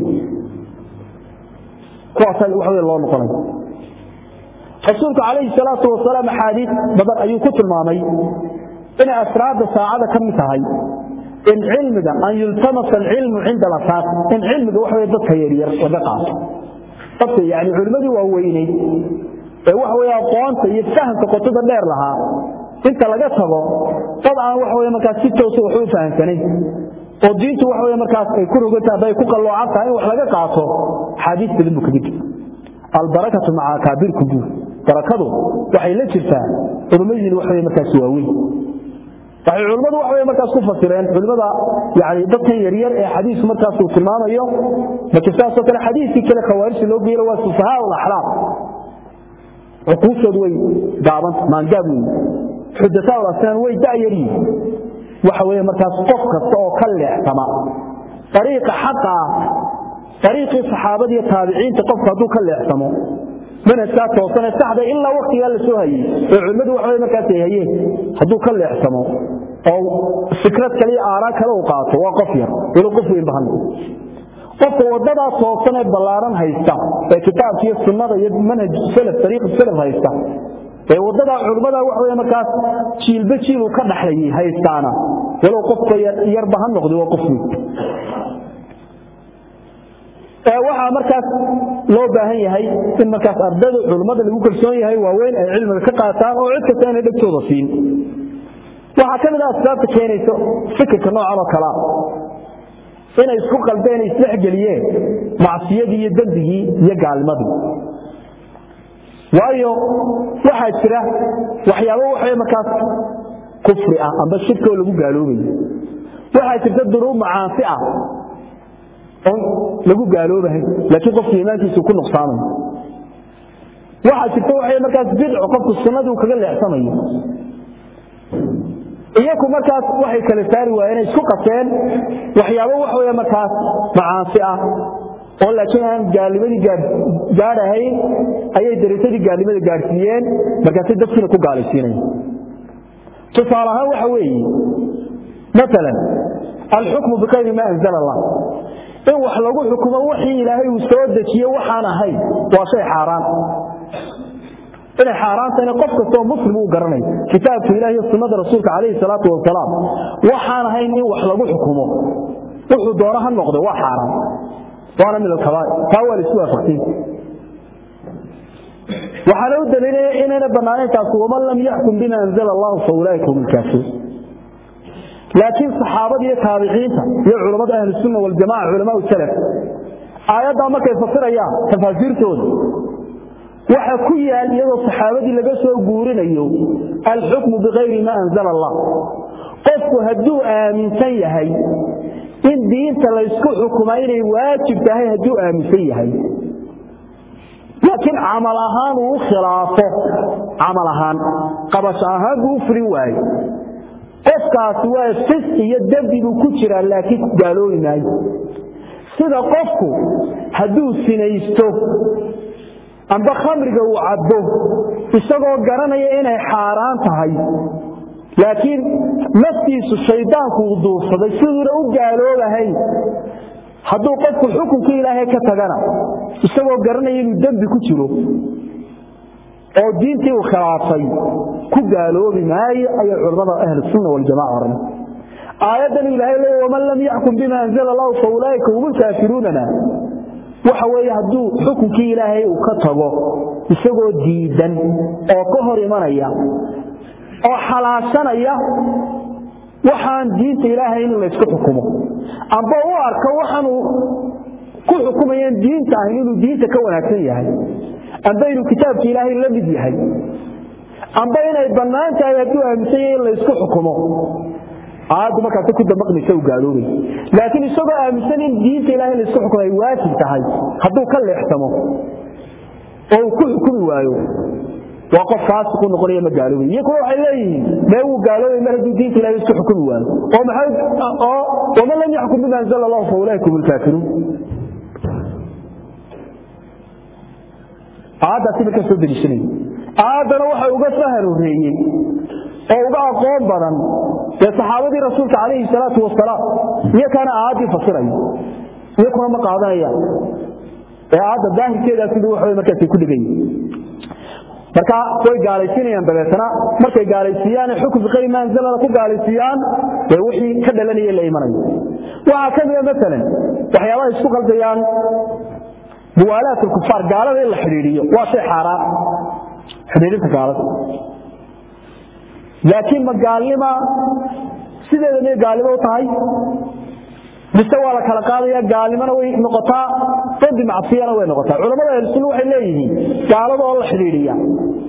قوة وحوي الله نقري رسولك عليه الصلاة والسلام حديث بدر أيو كتل مامي إن أسراد ساعدة كم تهي إن علم ده أن يلتمس العلم عند الأساس إن علم ده وحوى يدك يرير ودقع طب يعني علمه وهو إني وحوى يطوانت يفتهم تقطد الدير لها انت لقيتها طبعا وحوى مكاس ستة وصوحوه فهم سنين ودينته وحوى مكاس يكون قلتها بيكوك الله عطا وحلقة قاطه حديث بذنبك جدا البركة مع كابير كبير barakadu waxay la jirtaa culimadii waxay markaas waaweyn waxay culimadu waxay markaas ku fasireen culimada yaani dadkan yar yar ee xadiis markaas uu tilmaamayo marka saasoo kale xadiiskii kale khawaarij loo geeyo waa sufahaa wal axlaam uquushoodu way gaaban maan gaabin xudataa wal asnaan way daayari waxa weeye markaas qof kasta oo ka leextama طريقه حقا طريق الصحابه iyo taabiciinta qof haduu ka leextamo mana ka toosana saxda illa waqtiga la soo hayay ee culimadu waxay markaas hayeen haduu ka leextamo oo fikrad kale aara kale u qaato waa qof yar ilo qof weyn bahan qofka wadada toosana balaaran haysta ee kitaabka iyo sunnada iyo manhaj salaf طريق salaf haysta ee wadada culimada waxay markaas jiilba jiil ka dhaxlayay haystaana walow qofka yar bahan noqdo waa qof weyn ee waxa markaas loo baahan yahay in markaas ardayda culimada lagu kalsoon yahay waaweyn ay cilmiga ka qaataan oo cid kasta inay dhagtooda siin waxa kamid ah sababta keenayso fikirka noocan oo kala inay isku qalbeen isla geliyeen macsiyadii iyo dambigii iyo gaalnimadii waayo waxa jira waxyaabo waxay markaas kufri ah amba shirka lagu gaaloobay waxa jirta duruub macaasi ah oo lagu gaaloobahay laakiin qofka iimaankiisu ku nuqsaamay waxa jirta waxay markaas bidco qofku sunnadu kaga leexsanayo iyagu markaas waxay kala saari waayeen isku qaseen waxyaabo wax weeye markaas macaasi ah oo laakiin aan gaalnimadii gaadhahay ayay dariisadii gaalnimada gaarsiiyeen markaas dadkina ku gaalaysiinayeen tusaalaha waxa weeye مثلا الحكم بغير ما انزل الله in wax lagu xukumo wixii Ilaahay uu soo dejiyo waxaan ahay waa shay xaraan in xaraan tan qof kasta muslim uu garanay kitaabka Ilaahay iyo sunnada rasuulka Kaleey salaatu wa salaam waxaan ahay in wax lagu xukumo wuxuu dooraha noqdo waa xaraan waana mid al-kabaa'ir taawal isku afaqtiin waxa loo daliilay inayna banaaneen taas oo man lam yahkum bima anzala Allah fa ulaika humul kaafiruun لكن صحابه iyo taabiciinta iyo culimada ahli sunnah wal jamaa culimada salaf aayada ma kay fasirayaan tafsiirtooda waxa ku yaal iyadoo saxaabadii laga soo guurinayo al hukm bighayri ma anzala Allah qofku haduu aaminsan yahay in diinta la isku xukumo inay waajib tahay haduu aaminsan yahay laakiin amal ahaan uu khilaafo amal ahaan qabash ahaan uu furi waay qofkaas waa fis iyo dambi uu ku jira laakiin gaalooyinay sida qofku haduu sinaysto amba khamriga uu cabo isagoo garanaya inay xaraan tahay laakiin naftiisu shaydaanku uu duursaday sidoo uu gaaloobahay haduu qofku xukunka Ilaahay ka tagana isagoo garanaya inuu dambi ku jiro oo diintii uu khilaafay ku gaaloobi maayo ay culimada ahli sunnah wal jamaa oran aayadan Ilaahay leeyahay man lam yahkum bima anzala Allah fa ulaika humul kaafiruun waxa weeye haduu xukunkii Ilaahay uu ka tago isagoo diidan oo ka hor imanaya oo xalaashanaya waxaan diinta Ilaahay in la isku xukumo amba uu arko waxaan ku xukumayeen diinta inuu diinta ka wanaagsan yahay amba inuu kitaabka Ilaahay la mid yahay amba inay banaan tahay haduu aaminsan yahay in la isku xukumo aad markaa ku damaqnaysa u gaaloobay laakiin isagoo aaminsan in diinta Ilaahay la isku xukumay waajib tahay haduu ka leextamo oo ku xukumi waayo waa qof faasiq uu noqonayo ma gaaloobay iyagu waxay leeyihiin ma uu gaaloobay mar haduu diinta Ilaahay isku xukumi waayo oo maxay oo wama lam yahkum bima anzala Allah fa ulaika humul kaafiruun aada sidoo soo delishay aadana waxa uga faharoreeyay oo uga aqoon badan ee saxaabadii rasuulka Kaleey salaatu wa salaam iyo kana aadi fasiray iyo kuma ma qaadanaya ee aada daahirkeeda sidoo waxa markaas ku dhigay marka way gaalaysiinayaan dabeetana markay gaalaysiiyaan xukun qari ma anzala ku gaalaysiiyaan way wixii ka dhalanayay la imanayo waxa kamid mesela waxyaabaha isku qaldayaan buwaalaat الكفار قالوا إلا حريرية واشي حرام حريرية قالت لكن ما قال لما سيدة ذنية قال لما وطهي مستوى لك القاضية قال لما نوي نقطاء تنبي معصية نوي نقطاء علماء يرسلوا إليه قالوا الله حريرية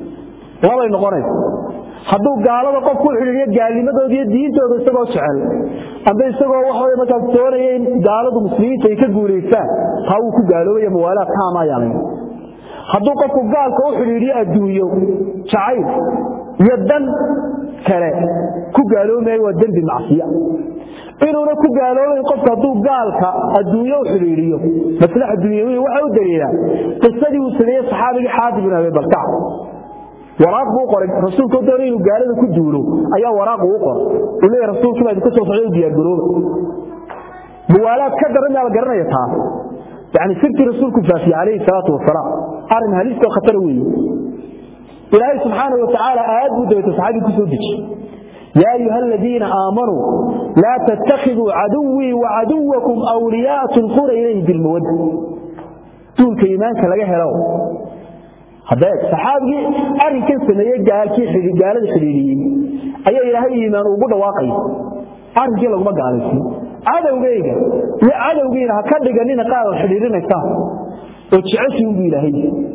laba noqonay hadduu gaalada qof ku xiriiriyo gaalnimadooda iyo diintooda isagoo jecel amba isagoo wax weey markaa doonayay in gaaladu muslimiinta ay ka guuleystaan taa uu ku gaaloobay muwaalaad taama yaanay hadduu qofku gaalka u xiriiriyo adduunyo jacayl iyo dan kale ku gaaloomay waa dambi macsiya inuuna ku gaaloobay qofka hadduu gaalka adduunyo u xiriiriyo maslaxa adduunyawi waxa u daliilaa qisadii uu sameeyay saxaabiga Xaatib ibn Abi Baltac waraaq buu qoray rasuulku doonay inuu gaalada ku duulo ayaa waraaq uu qoray uu leeyahay rasuulku baa ka soo socday diyaar garooba muwaalaad ka daran la garanaya taa yani sirti rasuulku faafi alayhi salatu wasalaam arin haliska khatar weey ilaahay subhanahu wa ta'ala aad buu dawta saxaabi ku soo deji يا أيها الذين آمنوا لا تتخذوا عدوي وعدوكم أولياء تلقون إليه بالمودة تقول كيمانك لقى هلاو هذا صحابي أري كنسنا يجعل كي قال الخليليين أي إلهي إيمان وقود واقعي أري كي لو ما قال فيه عدو جيجا يا عدو جيجا هكذا جنينا قال الخليلين اكتاه وتشعسهم بإلهي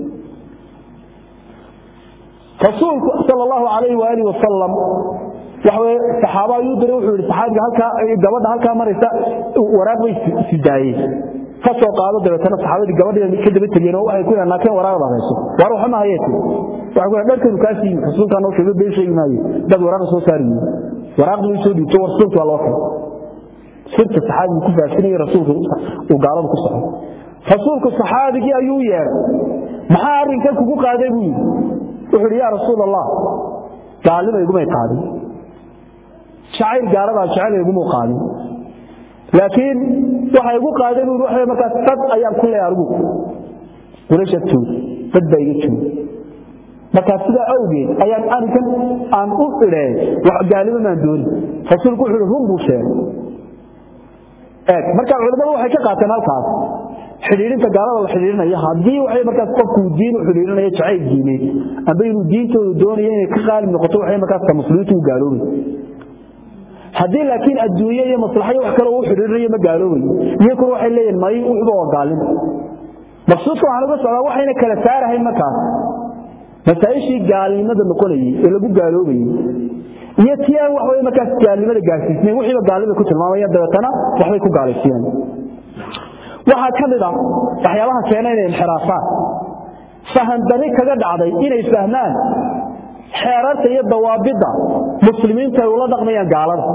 رسولك صلى الله عليه وآله وسلم waxay saxaaba uu diray wuxuu yiri saxaabiga halka gabadha halka maraysa waraaq way sidaayay ka soo qaado dabeetana saxaabada gabadha ka daba tageen oo waxay ku yiraahdeen laakiin waraaqda hayso war waxa ma hayeen waxa ku dharkan ka sii rasuulka noo sheegay been sheegay dad waraaq soo saariyay waraaqdu way soo dhiibtay rasuulka waa loo keenay sirta saxaabiga ku faafiyay rasuulka uu gaalada ku socday rasuulka saxaabiga ayuu yeeray maxaa arrinka kugu qaaday buu wuxuu yiri yaa rasuulallah gaalada iguma qaaday شعير قالوا شعير يقوموا قادم لكن waxay ugu qaadeen uu waxay markaas dad ayaan ku leeyahay qurashatu dad bay igu markaas sida awgeed ayaan arkan aan u firay wax gaaliba ma doon rasuulku wuxuu run buu sheegay ee marka culimadu waxay ka qaateen halkaas xiriirinta gaalada la xiriirinayo hadii waxay markaas qofku diin u xiriirinayo jacayl diineed aba inuu diintooda doonayo inay ka qaalib noqoto waxay markaas muslimiintu gaaloobay hadii laakiin adduunyo iyo maslaxo wax kale uu xiriirinayo ma gaaloobay iyagu waxay leeyeen may wuxuu oo gaalin maqsuudku waxa laga socdaa waxayna kala saarahay markaas masaayishii gaalnimada noqonayay ee lagu gaaloobay iyo tiyaa wax way markaas gaalnimada gaarsiisnay wixii gaalnimada ku tilmaamaya dabeetana waxay ku gaalaysiiyeen waxa kamid ah waxyaabaha keenay inxiraafaad fahan dari kaga dhacday inay fahmaan xeerarta iyo dawaabida muslimiinta ay ula dhaqmayaan gaalada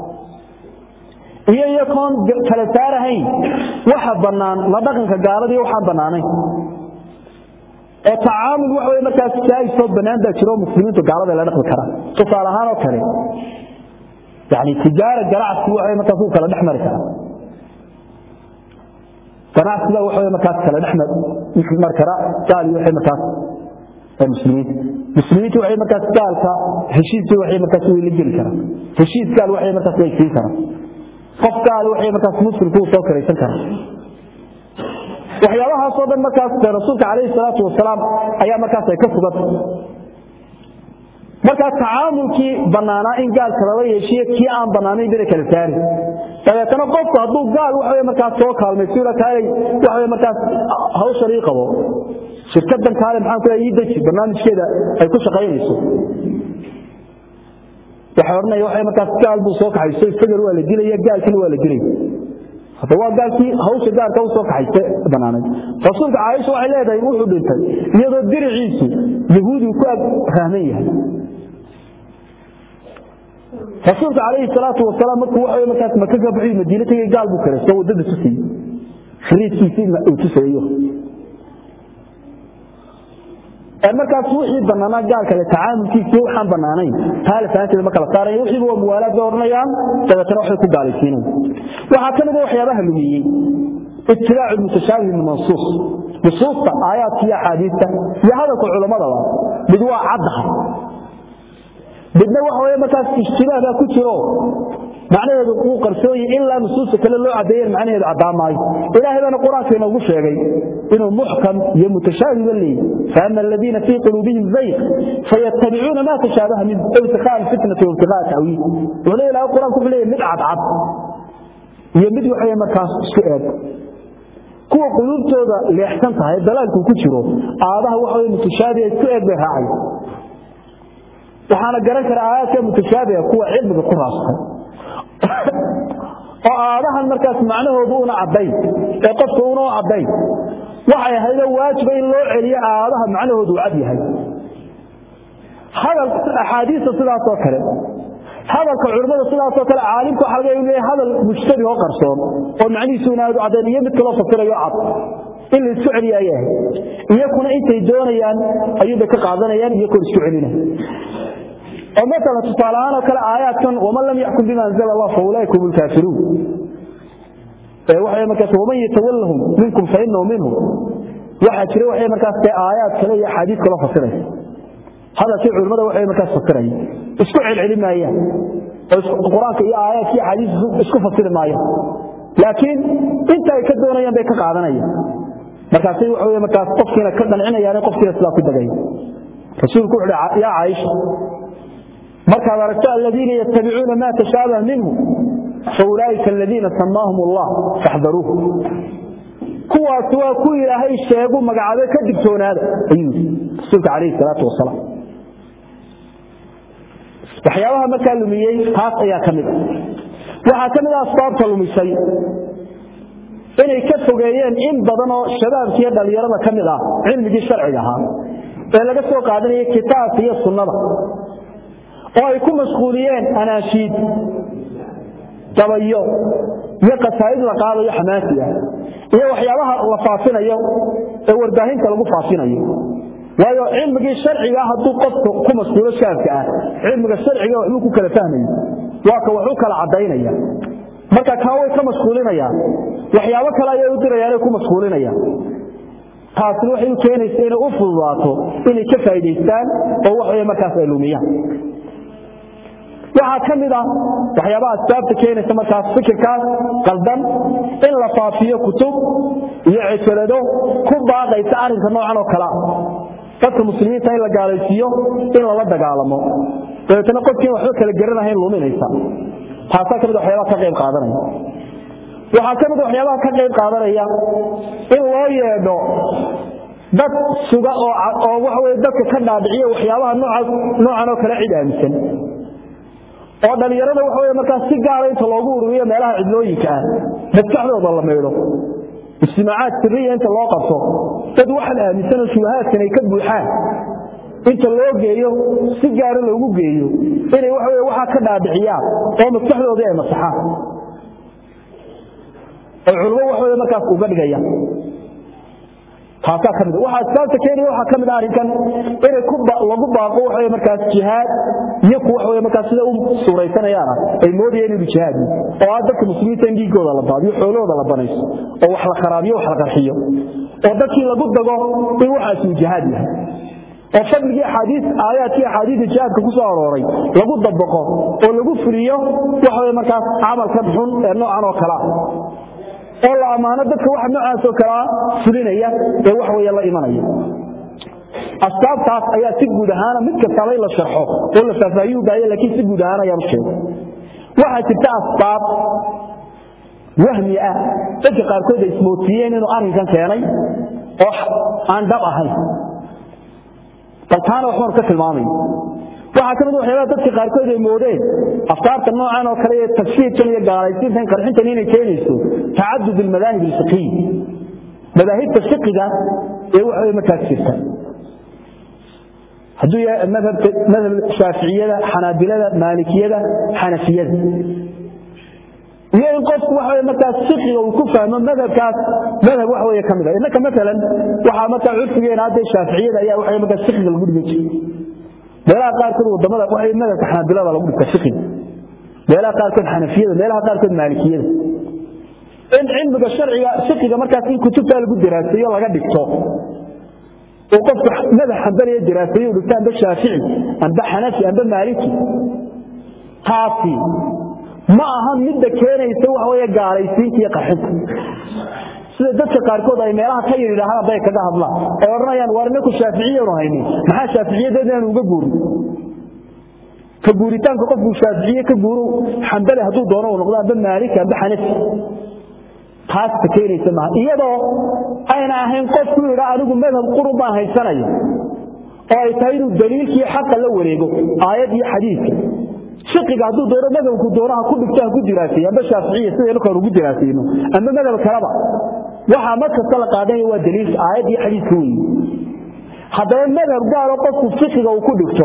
iyo iyo koon kala saarahayn waxa banaan la dhaqanka gaalada iyo waxa banaanay ee tacaamul waxa way markaas ay soo banaanda jiro muslimiinta gaalada la dhaqmi kara tusaale ahaan oo kale yani tijaara ganacsi waxa markaas uu kala dhaxmari kara ganacsiga waxa way markaas kala dhaxmar kara taali waxa markaas المسلمين مسلمين waxay markaas gaalka heshiisii waxay markaas way la geli karaan heshiis gaal waxay markaas way siin karaan qof gaal waxay markaas muslimku soo kareysan karaan waxyaabaha soo dhan markaas rasuulka kaleey salaatu wasalaam ayaa markaas ay ka fogad marka tacaamulkii banaana in gaal kala yeeshiyo kii aan banaanayn bira kala saari taasina qofku haduu gaal waxay markaas soo kaalmaysiyo kaalay waxay markaas hawsharii qabo shirkadan kaale maxaan ku leeyahay barnaamijkeeda ay ku shaqeynayso waxa ornay waxay markaas gaal buu soo kaxaysay isaga waa la dilay gaalkina waa la dilay hada waa gaalkii hawsha gaarka uu soo kaxaysay banaanay rasuulka Aisha waxay leedahay wuxuu dhintay iyadoo diriciisu yahuudi ku rahman yahay rasuulka alayhi salatu wasalaam markuu waxay markaas Makka ka baxay Madiina tagay gaal buu kale soo wadada tusay khariidkiisii uu tusayo markaas wixii banaana gaalka la tacaamulkiisa waxaan banaanayn taal faanteeda marka la saaray wixii waa muwaalaad goornayaan tabatana waxay ku gaalaysiinayaan waxa kamid ah waxyaabaha lumiyay ittilaac mutashaabih min mansuus nusuusta aayaadka iyo xadiiska iyo hadalka culimada mid waa caddahay midna waxa weeye markaas ijtilaada ku jiro macnaheedu uu qarsooyay illa nusuusta kale loo cadeeyay macnaheedu cadaamay ilaahay bana quraanka inoo sheegay inuu muhkam iyo mutashaabih leeyahay فأما الذين في قلوبهم زيغ فيتبعون ما تشابه من ابتغاء الفتنة وابتغاء تأويل ولا إلى القرآن كله مدعب عب يمد وحي مركز سؤال كوا قلوبتooda leexsan tahay dalaalku ku jiro aadaha waxa ay mutashaabih isku eeg bay raacay waxaana garan kara aayadka mutashaabiha kuwa cilmiga ku raasay oo aadahan markaas macnahoodu una caday ee qofka una caday waxay haydo waajib in loo celiyo aadaha macnahoodu cad yahay hadal ahadiis sidaas oo kale hadalka culimada sidaas oo kale caalimku waxa laga leeyahay hadal mujtabi oo qarsoon oo macnihiisu inaad cadeeyo mid kale fasirayo cad in la isku celiyahay iyakuna intay doonayaan ayuu ka qaadanayaan iyo kor isku celinayaan oo مثلا تصالحان kala aayadkan ومن لم يحكم بما انزل الله فاولئك هم الكافرون ee waxay markaas ومن يتولهم منكم فانه منهم waxa jira waxay markaas aayad kale iyo xadiis kale fasiray hada si culimada waxay markaas fasiray isku celcelinayaan oo quraanka iyo aayadka iyo xadiis isku fasirmayaan laakiin inta ay ka doonayaan bay ka qaadanayaan markaas waxay markaas qofkiina ka dhancinayaan qofkiina sidaa ku dagay rasuulku wuxuu ya Aisha marka warta alladina yattabi'una ma tashabaha minhu faulaika alladina samahum Allah fahdharuhu kuwa tuwa ku ilaahay sheego magacaade ka digtoonaada ayuu rasuulka kaleey salaatu wasalaam waxyaabaha marka lumiyay taas ayaa kamid waxa kamid ah sababta lumisay inay ka fogeeyeen in badan oo shabaabkiyo dhalinyarada kamid ah cilmiga sharciga ah ee laga soo qaadanayay kitaabka iyo sunnada oo ay ku mashquuliyeen anaashiid tabayo iyo qasaa'id la qaadayo xamaasiya iyo waxyaabaha la faafinayo ee warbaahinta lagu faafinayo waayo cilmiga sharciga ah haduu qofku ku mashquulo shaabka ah cilmiga sharciga wuxuu ku kala fahmayo waa ka wuxuu kala cadeynaya marka ka way ka mashquulinayaan waxyaabo kale ay u dirayaan ku mashquulinayaan taasna waxay keenaysaa in uu fududaato inay ka faa'iideystaan oo waxay markaas ay lumiyaan waxa kamid ah waxyaabaha sababta keenaysa markaas fikirkaas qaldan in la faafiyo kutub iyo cikalado ku baaqaysa arrinka noocan oo kala dadka muslimiinta in la gaalaysiyo in la dagaalamo dadkana qofkii wax kala garanayn luminaysa taasa kamid waxyaabaha ka qayb qaadanaya waxa kamid waxyaabaha ka qayb qaadanaya in loo yeedho dad suga oo oo wax weey dadka ka dhaadhiciyo waxyaabaha noocan noocan oo kala ciidamisan oo dhalinyarada waxa weey markaas si gaar ah inta loogu ururiyo meelaha cidlooyinka ah dadkooda la meeyo istimaacaad sirriya inta loo qabto dad waxa aaminsan shuhaadkan ay ka buuxaan inta loo geeyo si gaar ah loogu geeyo inay waxa weey waxa ka dhaadhiciyaan oo maskaxdooda ay masaxaan oo culimadu waxa weey markaas uga dhigayaan taasa kamid waxa sababta keenay waxa kamid ah arrinkan inay ku lagu baaqo waxa markaas jihaad iyo ku waxa markaas sida uu suuraysanayaan ay moodayeen inuu jihaad oo dadka muslimiinta indigooda la baadiyo xoolooda la banayso oo wax la qaraabiyo wax la qarxiyo oo dadkii lagu dago in waxa uu jihaad yahay oo fadliga xadiis aayaadkii xadiis jihaadka ku soo arooray lagu dabaqo oo lagu fuliyo waxa markaas amalka xun ee noocan oo kala oo la amaano dadka waxa noocaas oo kala fulinaya ee wax weey la imanaya asbaabtaas ayaa si guud ahaan mid ka talay la sharxo oo la faafayo baayo laakiin si guud ahaan ayaa sheego waxa jirta asbaab wahmi ah dadka qaar kood ismootiyeen inuu arrinkan keenay oo aan dab ahayn baltaana waxaan ka tilmaamay waxa kamid waxyaalaha dadka qaar kood ay moodeen afkaarta noocan oo kale ee tafsiirkan iyo gaalaysiintan qarxintan inay keenayso tacaddud almadaahib alfiqhiyya madaahibta fiqhiga ee waxa ma taagsiirta haduu yahay madhabka madhab shaafiiciyada xanaabilada maalikiyada xanafiyada iyo in qof waxa markaas fiqhiga uu ku fahmo madhabkaas madhab waxa weeye kamid ah inaka midalan waxa markaa curfigeena hadda shaafiiciyada ayaa waxa markaas fiqhiga lagu dhigay meelaha qaar kood wadamada waxay madhabka xanaabilada lagu dhigay fiqhiga meelaha qaar kood xanafiyada meelaha qaar kood maalikiyada in cilmiga sharciga fiqhiga markaas in kutubta lagu daraasayo laga dhigto oo qof madhab xanbali daraasayo uu dhigtaan shaafici amba xanafi amba maaliki taasi ma aha mid keenaysa waxa weeye gaalaysiinta iyo qaxinta sida dadka qaar kood ay meelaha ka yiraahdaan bay kaga hadlaan oo oranayaan warna ku shaafiiciyeenu hayni maxaa shaaficiyadeena uga guurin ka guuritaanka qofku shaaficiye ka guuro xanbali haduu doono uu noqdo amba maaliki amba xanafi taas keenaysa ma iyadoo ayna ahayn qofku yiraahdo anigu madhab qurub baan haysanayo ay tahay inuu daliilkii xaq la wareego aayad iyo xadiis fiqiga haduu dooro madhabku dooraha ku dhigtaa ku diraasay amba Shaafici sidoo kale ugu diraasayno amba madhab kalaba waxa marka la qaadanay waa daliilka aayad iyo xadiis weey haddaba madhab gaar ah qofku fiqiga uu ku dhigto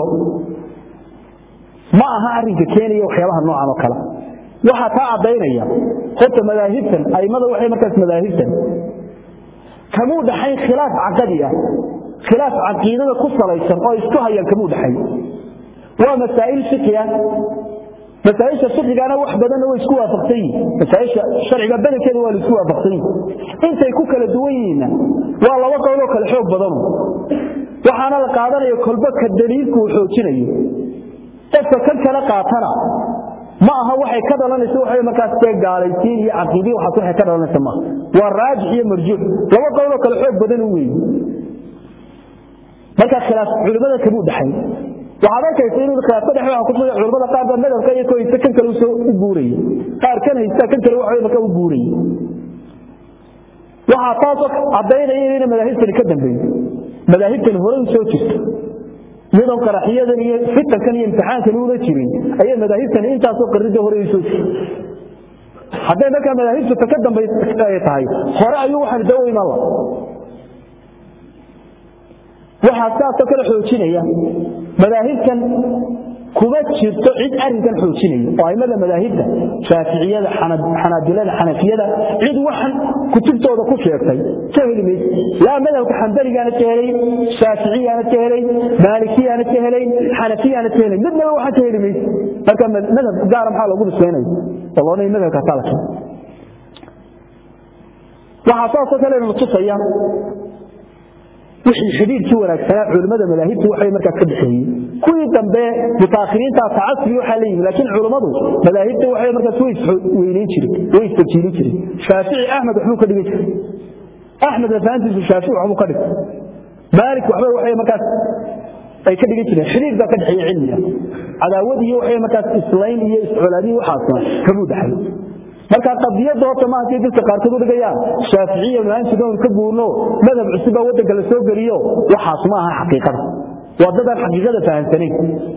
ma aha arrinka keenaya waxyaabaha noocan oo kala waxa taa cadeynaya horta madaahibtan aymada waxay markaas madaahibtan kamuu dhaxay khilaaf aqadi ah khilaaf aqeedada ku salaysan oo isku hayaan kamuu dhaxay waa masaa'il fiqhiya masaa'il fiqhiga wax badan oo isku waafaqsan masaa'il sharciga badankeeda waa isku waafaqsan intay ku kala duwan yihiin waa laba qodob oo kala xoog badan waxaana la qaadanayo kolba ka daliilku uu xoojinayo qofka kan kala qaatana ma aha waxay ka dhalanayso waxay markaas ka gaalaysiin iyo aqeedi waxa ku ka dhalanayso ma waa raajix iyo marjuux laba qodob oo kala xoog badan u weey marka khilaaf culimada kabu dhaxay waxa arkaysa inuu khilaaf dhaxay ku soo culimada qaar baa madhabka iyo kooyta kan kale soo u guuray qaar kan haysta kan kale waxa markaa u guuray waxa taas cadeynaya in madaahibtan ka dambeeyay madaahibtan hore u soo jirto iyadoo qaraxiyadan iyo fitankan iyo imtixaankan uu la jirin ayay madaahibtan intaas oo qarrida hore u soo jirto haddii marka madaahibtu ka dambeeyay tahay hore ayuu waxa daweeyay Allah waxa taas kala xoojinaya madaahibtan kuma jirto cid arrinkan xoojinaya oo aymada madaahibta Shaafiiciyada Xanabilada Xanafiyada cid waxan kutubtooda ku sheegtay tahlimis la madhabka Hanbaligaana tahelay Shaafiiciyana tahelay Maalikiyana tahelay Xanafiyana tahelay midna waxa tahlimis marka madhab gaar maxaa lagu bisleynay walaa madhabka talaka waxa taas kale inuu tusayaan wixii xiriirki wanaagsan culimada madaahibtu waxay markaa ka bixiyeen kuwii dambe mutaakhiriinta tacasbi waxa leeyahay laakiin culimadu madaahibtu waxay markaa soo weyneen jireen way istajiri jireen Shaafici Ahmad wuxuu ka dhigay Ahmad afaanti Shaafici wuxuu ka dhigay Maalik waxba waxay markaa ay ka dhigay jireen xiriir baa ka dhixiyay cilmiga cadaawad iyo waxay markaa islayn iyo isculaadi waxa ka buudahay marka qadiyada horta ma hadii dadka qaar ka dhigayaan Shaafici maanta doon ka guurno madhab cusub wadanka la soo galiyo waxa ma aha xaqiiqada wadada xaqiiqada fahansanay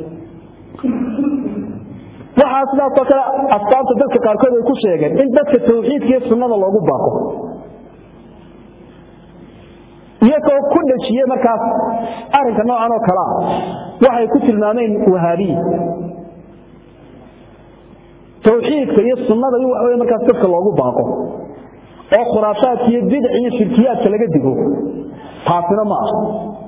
waxa sidaas oo kale asbaabta dadka qaar kood ay ku sheegeen in dadka tawxiidka iyo sunnada loogu baaqo iyagoo ku dhajiyay markaas arrinka noocan oo kala waxay ku tilmaameen wahabi tawxiidka iyo sunnada iyo waxa markaas dadka loogu baaqo oo khuraafaad iyo bidc iyo shirkiyaad laga digo taasina ma aha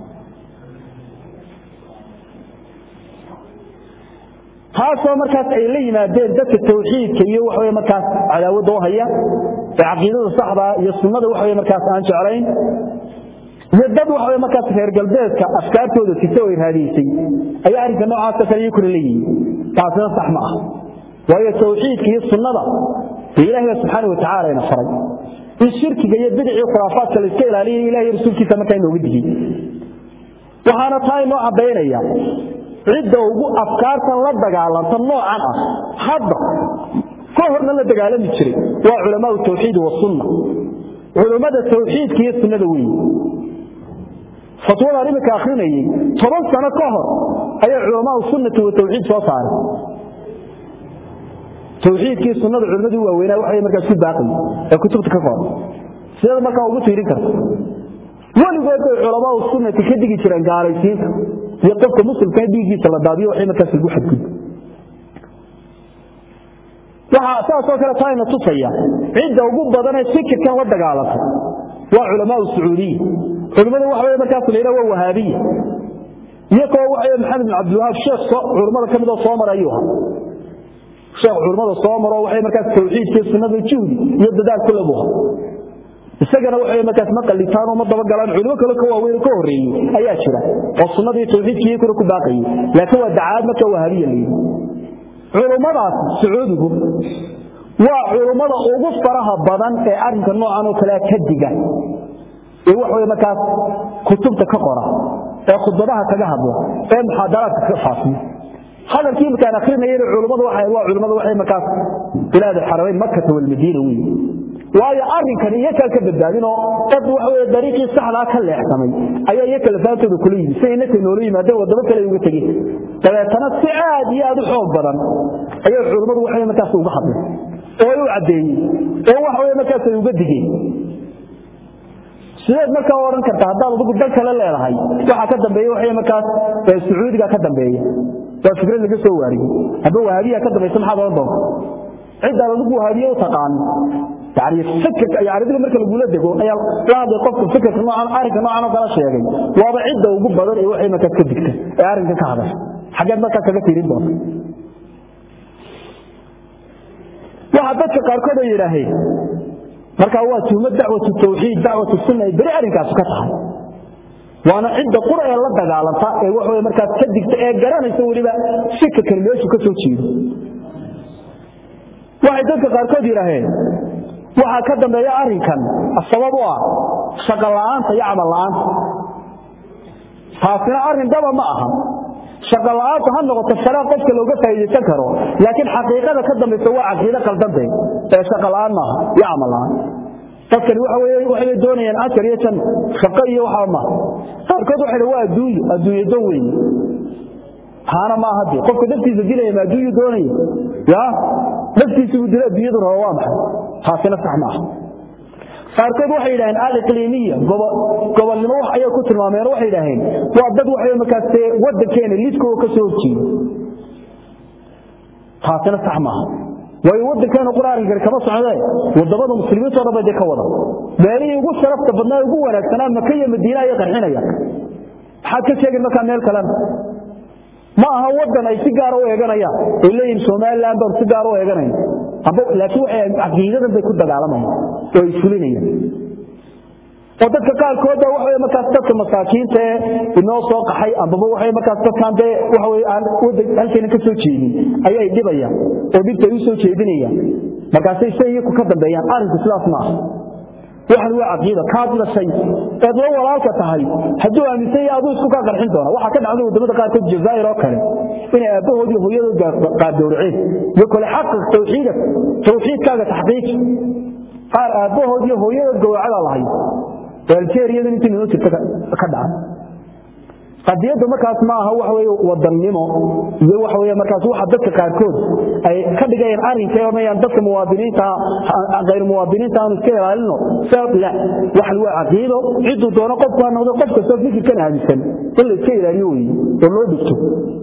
taasoo markaas ay la yimaadeen dadka tawxiidka iyo waxa markaas cadaawad oo haya aqeedada saxda iyo sunnada waxa markaas aan jeclayn iyo dad waxa markaas reer galbeedka afkaartooda si soo iraadisay ayaa arrinka noocaas kale ku leeyihiin taasina sax ma aha waayo tawxiidka iyo sunnada ilaahay subhanahu wa ta'ala ina faray in shirkiga iyo bidci iyo khuraafaadka la iska ilaaliyo ilaahay rasuulkiisa markay nooga digay waxaana tahay noo cadeynaya cidda ugu afkaartan la dagaalanta noocan ah hadda ka horna la dagaalami jiray waa culimada tawxiid iyo sunna culimada tawxiidka iyo sunnada weey fatwada nimka akhrinayay toban sano ka hor ayaa culimada sunnada iyo tawxiid soo saaray tawxiidkii sunnada culimadu waa weynaa waxay markaa ku baaqay ee kutubta ka qoran sida markaa ugu tiirin karto waligood culimada sunnada ka digi jireen gaalaysiinta iyo qofka muslimka dhigiisa la daabiyo waxay markaa ugu xadgud waxa asaasoo kale taayna tusaya cidda ugu badan ee fikirkan la dagaalanta waa culimada Sacuudiga culimadu waxay markaa leeyahay waa wahabiya iyagoo waxay Maxamed bin Abdul Wahhab sheekh culimada kamid oo soo maray sheekh culimada soo maro waxay markaa tawxiidka sunnada juhdi iyo dadaal ku leeyahay isagana waxay markaa maqalitaan oo madaba galaan culimo kale ka waaweyn ka horeeyay ayaa jira oo sunnada iyo tawxiidka iyo ku baaqay laakiin waa dacaad markaa wahabiya leeyahay culimadaas Sacuudigu waa culimada ugu faraha badan ee arrinka noocan oo kale ka diga ee waxay markaa kutubta ka qora ee khudbadaha kaga hadla ee muhaadaraadka ka faafiyo hadalkii markaan akhrinayay culimadu waxay waa culimadu waxay markaa bilaad xarameyn Makkah iyo Madiina weey waayo arrinkan iyaga ka badbaadino dad waxa weeye dariiqii saxda ka leexsamay ayaa iyaga kala faantooda kula yimid si inay noolay yimaadeen wadamo kale uga tagay dabeetana si aad iyo aad u xoog badan ayaa culimadu waxay markaas uga hadleen oo u cadeeyay oo waxa weeye markaas ay uga digeen sidoo markaa oran karta haddii adigu dal kale leedahay waxa ka dambeeyay waxay markaas Sacuudiga ka dambeeyay waa fikrad laga soo waariyay haba wahabiya ka dambeeyay maxaa doon doon cid adigu wahabiya u taqaan تعريف فكك أي عربي مركز الجولة دقو أي بعض قف فكك نوع عارف نوع أنا قال شيء واضح عدة وجب بدر أي واحد ما كتبتك عارف كهذا حاجات ما كتبت يريد بس واحد بس كاركود يراهي مركز هو ثم دعوة التوحيد دعوة السنة بري عارف كاسكتها وأنا عند قرآن الله تعالى على طاء واحد مركز كتبت جران يسوي لي بقى فكك الميوش وكتوتشي واحد بس كاركود يراهي waxa ka dambeeya arinkan sabab waa shaqo la'aanta iyo amal la'aanta taasina arin daba ma aha shaqo la'aanta han noqoto shaqo qofka looga faa'iideysan karo laakiin xaqiiqada ka dambaysa waa aqoon qaldan ee shaqo la'aan ma iyo amal la'aan dadkani waxa weeye waxay doonayaan ajar iyo tan shaqo iyo waxa ma qaarkood waxay waa adduunyo adduunyo doon weyn haana ma hadii qofka dadkiisa dilay ma adduunyo doonay ya dadkiisa uu dilay adduunyada waa maxay taasina sax ma aha qaarkood waxay yiraahdeen al-iqliimiya gobolnimo wax ay ku tilmaameen waxay yiraahdeen waa dad waxay markaas wadankeena liiskooda ka soo jeedo taasina sax ma aha way wadankeena quraanka kama socday wadamada muslimiinta oo dhan ka wada meelihii ugu sharafta badnaa ugu wanaagsanaa Makka iyo Madiina ay qarxinaya waxa ka sheegay markaa meel kale ma aha wadan ay si gaar ah u eeganayaan ilayeen Soomaaliland oo si gaar ah u eeganayaan aba laakiin waxay aqoonada bay ku dagaalamayaan oo isfulinayaan oo dadka qaarkood waxay markaas dadka masaakiinta inoo soo qaxay amba waxay markaas dadkan de waxay aan wadan halkeen ka soo jeedin ayay dhibayaan oo dibta u soo jeedinayaan markaas ay say ku ka dambeeyaan arinku sidaas ma aha waxan waa aqoonada kaadida shay ee loo walaalka tahay haduu aaminsan yahay aduu isku ka qarxin doona waxa ka dhacday wadamada qaar ka Jazaa'ir oo kale in aabahoodii hooyadooda qaadowraceen iyo kale xaq tawxiidka tawxiidkaaga taxqiiq qaar aabahoodii hooyadooda gowracada lahayd dalkeeriyada intii noo jirta ka dhacay qadiyada markaas ma aha wax weey wadannimo iyo wax weey markaas waxa dadka qaarkood ay ka dhigayaan arinkay oo meeyaan dadka muwaadiniinta غير muwaadiniinta aan iska ilaalino sabab la wax waa aqeedo cidu doono qofka noqdo qofka soo fikir kan hadisan in la iska ilaaliyo oo loo dhigto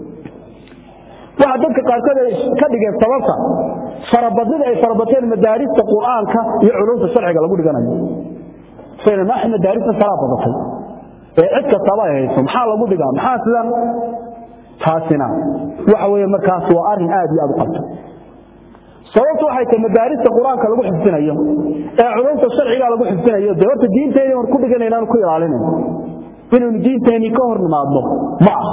waxa dadka qaarkood ka dhigay sababta farabadida ay farabateen madaarista quraanka iyo culumta sharciga lagu dhiganayo sayna ma ahna daarista farabadatay ee cid ka tabayayso maxaa lagu dhigaa maxaa sidan taasina waxa weeye markaas waa arin aad iyo aad u qabto sababtu waxay tahay madaarista quraanka lagu xifdinayo ee culumta sharciga lagu xifdinayo dawladda diinteena war ku dhiganayna ku ilaalinayno inuu diinteena ka hormaadno ma aha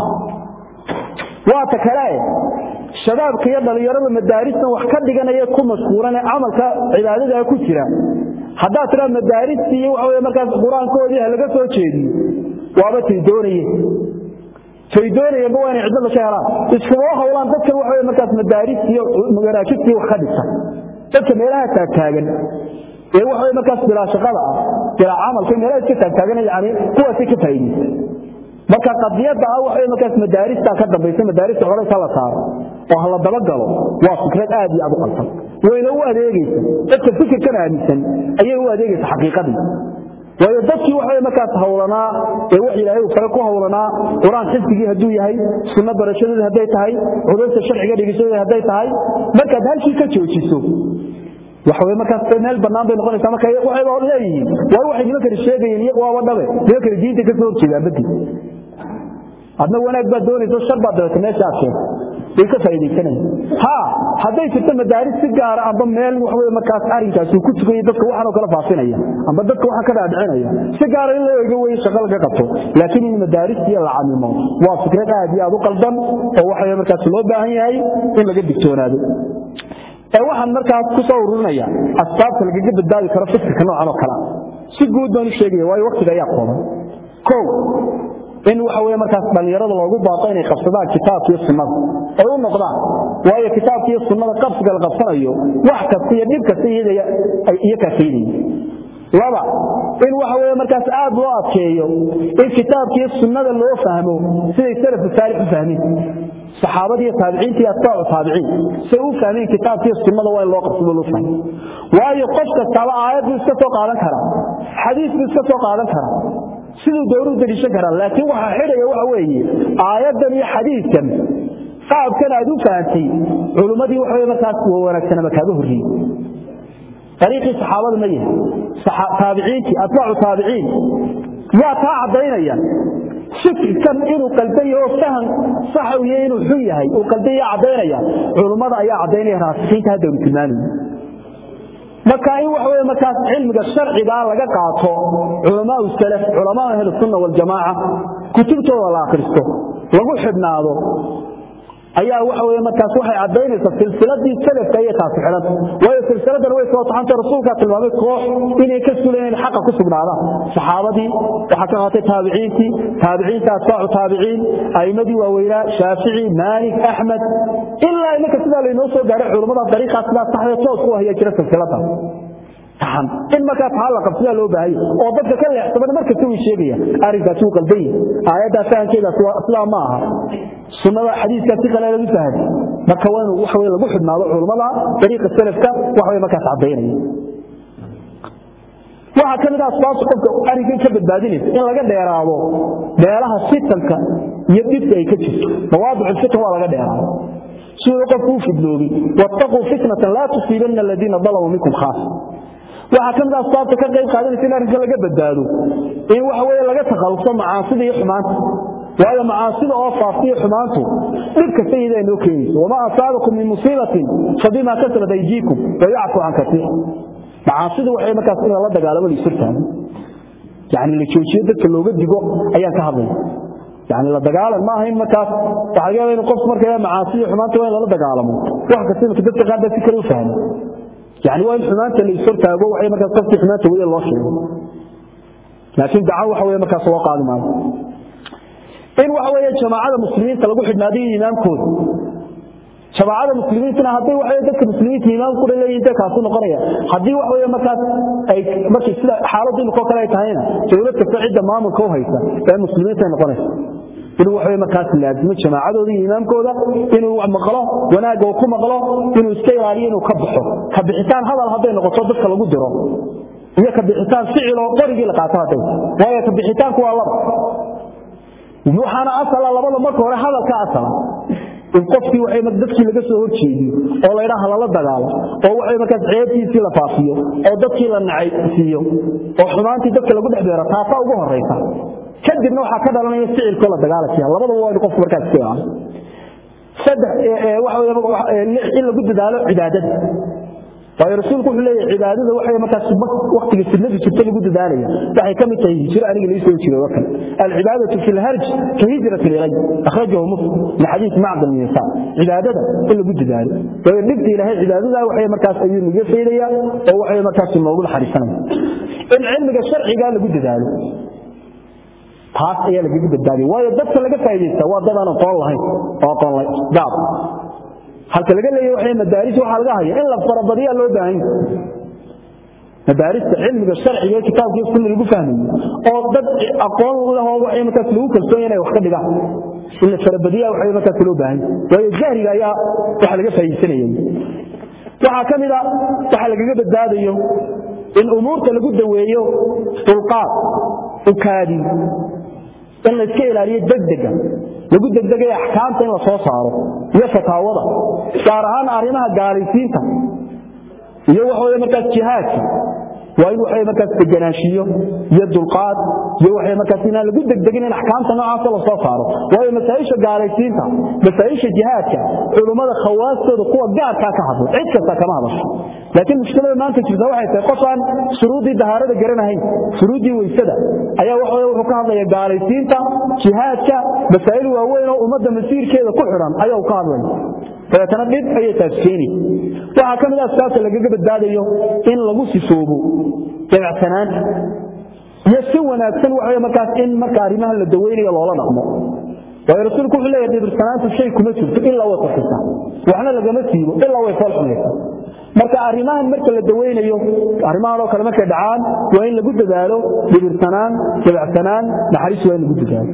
waa ta kale shabaabka iyo dhalinyarada madaarista wax ka dhiganaya ku mashquulan amalka cibaadada ku jira hadaa tira madaarista iyo waxa weeye markaas quraankoodii laga soo jeediyo waaba tii doonayeen saydoonaya ma waan cidna la sheeraa isku hawlaan dadka waxa markaas madaaris iyo magaraajid wax ka dhigta dadka meelaha taagtaagan ee waxa markaas bila shaqada ah bila amalka meelaha iska taagtaagan yaani kuwa si ka faa'iideysan marka qadiyada waxa markaas madaarista ka dambaysa madaarista hore kala saaro oo hala daba galo waa fikrad aad iyo aad u qaldan wayna u adeegaysa dadka fikirkan aaminsan ayay u adeegaysa xaqiiqadii waayo dadkii waxa markaas hawlanaa ee wax Ilaahay uu fara ku hawlanaa quraan xifdigii haduu yahay sunna barashadada haday tahay cudurta sharciga dhigisada haday tahay marka halkii ka joojiso waxa way markaas meel banaan bay noqonaysaa marka waxay oo leeyihiin waa waxay nimanka sheegayeen iyagu waa wadhabe nimanka diinta ka soo jeeda badi adna wanaag baa doonayso shar baa doonayso meesha aad way ka faa'iideysanayaan ha haday jirto madaaris si gaar ah amba meel wax way markaas arinkaas ku tugay dadka waxaan kala faafinaya amba dadka waxa ka dhaadhicinaya si gaar ah in loo eego way shaqo laga qabto laakiin in madaaris iyo lacaamimo waa fikrad aad iyo aad u qaldan oo waxa markaas loo baahan yahay in laga digtoonaado ee waxaan markaas ku soo ururinaya asbaabta laga badbaadi karo fikirka noocan oo kala si guud baan u sheegay way waqtiga ayaa qooban koow in waxa weeye markaas dhalinyarada loogu baaqo inay qabsadaan kitaabka iyo sunnada oo u noqdaan waayo kitaabka iyo sunnada qabsiga la qabsanayo wax kasta iyo dhib kasta iyo ka fiidin laba in waxa weeye markaas aad loo adkeeyo in kitaabka iyo sunnada loo fahmo sida salafku saalix u fahmeen saxaabadii taabiciintii atbaacu taabiciin say u fahmeen kitaabka iyo sunnada waa loo qabsado loo fahmo waayo qof kasta aayad iska soo qaadan kara xadiis iska soo qaadan kara sidoo dowru dalishan kara laakiin waxa xiraya waxa weeye aayadan iyo xadiiskan qaabkan aad u fahamtay culimadii waxa weeye markaas waa wanaagsan ama kaaba horreeyay tariiqi saxaabada ma yahay taabiciinti atbaacu taabiciin yaa taa cadaynaya shirkan inuu qalbiyo faham sax u yahay inuu xun yahay uu qalbiyo cadaynaya culimada ayaa cadaynaya raasixiinta hadda uu tilmaamay marka in wax weeye markaas cilmiga sharciga laga qaato culamaa salaf culamaa ahlu sunna wal jamaa kutubtooda la akhristo lagu xidhnaado ayaa waxa weeye markaas waxay cadeynaysaa silsiladii salafka iyo taas xiran way silsiladan way soo taxanta rasuulka tilmaamay koox inay ka suuleen xaq ku sugnaadaan saxaabadii waxa ka qaatay taabiciintii taabiciinta asbaacu taabiciin aymadii waaweynaa shaafici maalik ahmed illa inaka sida leeynoo soo gaaray culimada dariiqa sida saxda toos ku haya jira silsilada tahan in marka taala qabsada loo baahay oo dadka ka leexsaban marka uu sheegaya arinkaas uu qalbay aayada fahankeeda islaam ma aha sunnada xadiiska si kale lagu fahmo marka waa inuu wax weey lagu xidhnaado culimada dariiqa salafka wax weey marka cadeynaya waxa kamid ah asbaabta qofka arinkan ka badbaadinaysa in laga dheeraado meelaha fitanka iyo dibka ay ka jirto mawaadic fitan waa laga dheeraado sida qofku u fidnoobi wattaqu fitnatan la tusibanna alladina dalamu minkum khas waxa kamid ah asbaabta ka qayb qaadanaysa in arinkan laga badbaado in wax weey laga taqalso macaasida iyo xumaanta waayo macaasida oo faafiyo xumaantu dhibka sayida inoo keenayso wama asaabakum min musiibatin fabima kasabat aydiikum wa ya'fu an kathir macaasida waxay markaas in la dagaalamo lisirtaan yaani la joojiyo dadka looga digo ayaa ka hadlay yaani la dagaalan ma ahayn markaas waxa laga yaabaa in qof markaa macaasida xumaanta waa la dagaalamo wax kasta in dadka qaar si kale u fahmo yaani waa in xumaanta la isirtaago waxay markaas qofkii xumaanta weeye loo sheego laakiin dacwo waxa weeye markaas waa qaadimo in waxa weeye jamaacada muslimiinta lagu xidhnaadiyo imaamkooda jamaacada muslimiinta hadii waxa dadka muslimiinta imaamku leeyihiin dadkaas noqonaya hadii waxa weeye markaas ay markii sida xaaladdu ko kale ay tahayna dawladda ficida maamulka u haysa ee muslimiinta noqonaysa inuu waxa weeye markaas laazimo jamaacadooda iyo imaamkooda inuu wax maqlo wanaag oo ku maqlo inuu iska ilaaliyo inuu ka baxo ka bixitaan hadal haday noqoto dadka lagu diro iyo ka bixitaan ficil oo qorigii la qaato haday waayo ka bixitaanku waa laba waxana asala labada marka hore hadalka asala in qofkii waxay dadkii laga soo horjeediyo oo la yiraahdo la dagaalo oo waxay markaas ceebtiisii la faafiyo oo dadkii la nacay siiyo oo xumaantii dadka lagu dhexdeero taasa ugu horeysa kadibna waxa ka dhalanaya ficilka la dagaalaya labada waa in qofku markaas ka yahay saddex waxa weeye in lagu dadaalo cibaadada waayo rasuulku wuxuu leeyahay cibaadada waxay markaas waqtiga sunnada jirta lagu dadaalaya waxay kamid tahay hijra aniga leeyahay soo jiro wakal al ibadatu fil harj ka hijratu ilay akhrajahu muslim min hadith ma'd bin yasar cibaadada in lagu dadaalo waayo dhibti ilaahay cibaadada waxay markaas ayuu naga feedaya oo waxay markaas noogu xariisanaya in cilmiga sharciga lagu dadaalo taas ayaa lagu badbaadiyo waayo dadka laga faa'iideysta waa dad aan aqoon lahayn oo aqoon leh daab halka laga leeyahay waxay madaaris waxa laga hayaa in la farabadiyo loo baahan madaaris cilmiga sharciga kitaabka sunna lagu fahmayo oo dad aqoon u leh waxay markaas lagu kalsoon yahay wax ka dhiga in la farabadiyo waxay markaas loo baahan waayo jahriga ayaa waxa laga faa'iideysanayay waxa kamid ah waxa laga badbaadiyo in umuurta lagu daweeyo dulqaad u kaadi in la iska ilaaliyo degdega lagu degdegay ahkaamta in la soo saaro iyo fataawada gaar ahaan arrimaha gaalaysiinta iyo waxa weeye markaas jihaadka waa in waxay markaas deganaanshiyo iyo dulqaad iyo waxay markaas in lagu degdegin in ahkaamta noocaas la soo saaro waayo masaa'isha gaalaysiinta masaa'isha jihaadka culimada khawaastooda kuwa gaarka ka hadlo cid kasta kama hadasho laakiin mushkilada maanta jirta waxay tahay qofaan shuruudii dahaarada garanahay shuruudii weysada ayaa waxa uu ka hadlaya gaalaysiinta jihaadka masaa'il waaweyn oo ummadda masiirkeeda ku xiran ayaa uu ka hadlaya فيتنا دب أي تفكيري وحكم الأساس اللي جاب الداديو إن لغو سيسوبو جمع سنان يسوى ناكسن وحوية مكاس إن مكارمها للدويني الله نقمه ورسول كل الله يدبر سنات الشيء كمتشف إلا وتحسه وإحنا لقمتيه إلا ويصالح لك marka arimahan marka la daweynayo arimahan oo kale marka dhacaan waa in lagu dadaalo dibirsanaan jabacsanaan naxariis waa in lagu dadaalo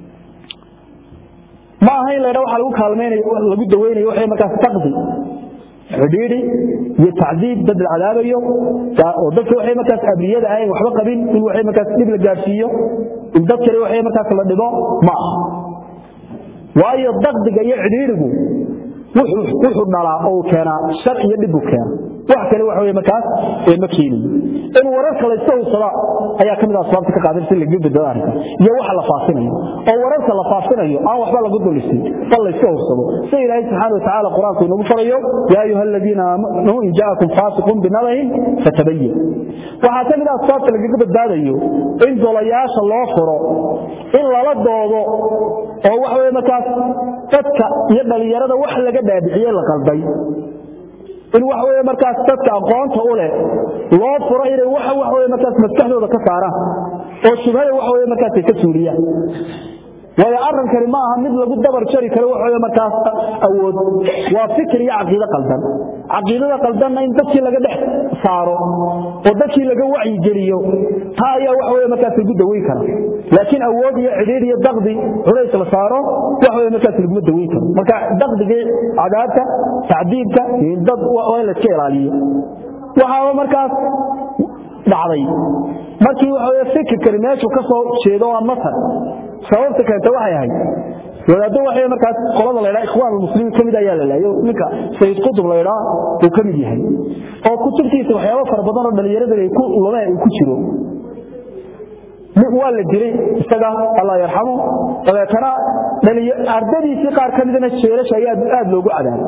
ma aha in la yiraahdo waxa lagu kaalmeynayo lagu daweynayo waxay markaas taqdi xidhiidhi iyo tacdiib dad cadaabayo oo dadka waxay markaas abriyada ay waxba qabin in waxay markaas dib la gaarsiiyo in dad kale waxay markaas la dhibo ma aha waayo daqdiga iyo xidhiidhigu wuxuu dhalaa oo keena shar iyo dhib u keena wax kale waxa weey markaas ee ma keenin in wararka la soo soo ayaa kamid ah sababta ka qaadan si la gudbo dooranka iyo waxa la faafinayo oo wararka la faafinayo aan waxba lagu dulisin bal la soo soo si ilaahay subhanahu wa ta'ala quraanku inuu farayo ya ayuha alladina amanu in ja'akum fasiqun binabahin fatabayyan waxa kamid ah sababta laga badbaadayo in dolayaasha loo furo in lala doodo oo wax weey markaas dadka iyo dhalinyarada wax laga daadiciye la qalbay in wax weey markaas dadka aqoonta u leh loo furo inay wax wax weey markaas maskaxdooda ka saaraan oo shubhada wax weey markaas ka suuriya way arrinkan ma aha mid lagu dabar jari karo wax weey markaas awood waa fikir iyo aqoon qaldan aqoonada qaldan in dadkii laga dhex saaro oo dadkii laga wacyi geliyo taa ayaa wax weey markaas lagu daweyn kara laakiin awood iyo cidhiidh iyo daqdi culays la saaro wax weey markaas lagu daweyn karo marka daqdiga cadaabta tacdiibka in dad waa la iska ilaaliyo waxa markaas dhacday markii waxa weey fikirka meeshu ka soo jeedo waa masar sababta keenta waxay ahayd wadaado waxay markaas qolada leeyahay ikhwaan muslimiin kamid ayaa la leeyahay ninka sayid qudub leeyahay uu kamid yahay oo kutubtiisa waxyaabo fara badan oo dhalinyarada ay ku lumay ku jiro waa la diray isaga Allah yarxamo walaakana ardadiisi qaar kamidna jeelasha ayaa aad loogu cadaabay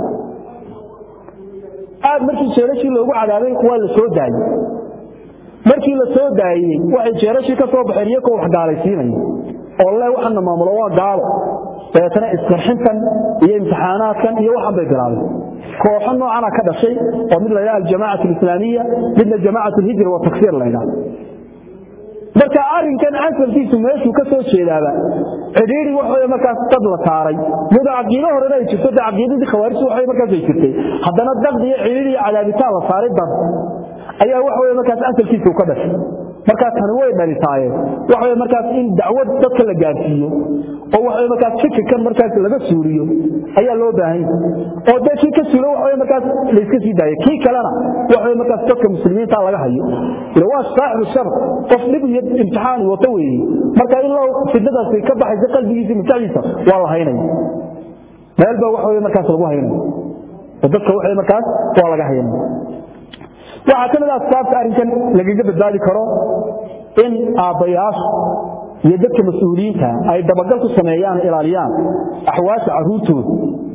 aad markii jeelashii loogu cadaabay waa la soo daayay markii la soo daayay waxay jeelashii ka soo baxeen iyagoo wax gaalaysiinay oo la waxna maamulo waa gaalo taasna isqarxintan iyo imtixaanaadkan iyo waxan bay garaabay kooxo noocan ka dhashay oo mid la yiraahdo jamaacada islaamiga midna jamaacada hijra wa takfir la yiraahdo marka arrinkan asalkiisu meeshuu ka soo jeedaaba cidhiidhi waxa markaas dad la saaray mid aqoon hore ay jirto aqoontii khawaarijtu waxay markaas ay jirtay haddana daqdi iyo cidhiidhi cadaabitaan la saaray dad ayaa wax weey markaas asalkiisu ka dhashay markaas tan way dhalisay wax weey markaas in dacwad dadka la gaarsiiyo oo wax weey markaas fikirkan markaas laga suuriyo ayaa loo baahan oo dadkii ka suuro wax weey markaas la iska sii daayay kii kalena wax weey markaas dadka muslimiinta laga hayo ila waa saaxiib shar qof dhib iyo imtixaan wato weey marka ilaa fidadaas ka baxay qalbigiisa mutaciisa waa la haynay meel ba wax weey markaas lagu haynay dadka wax weey markaas waa laga haynay waxa kamid ah sababta arrinkan laga badbaadi karo in aabayaas iyo dadka mas'uuliyiinta ay dabagal ku sameeyaan ilaaliyaan axwaasha caruurtooda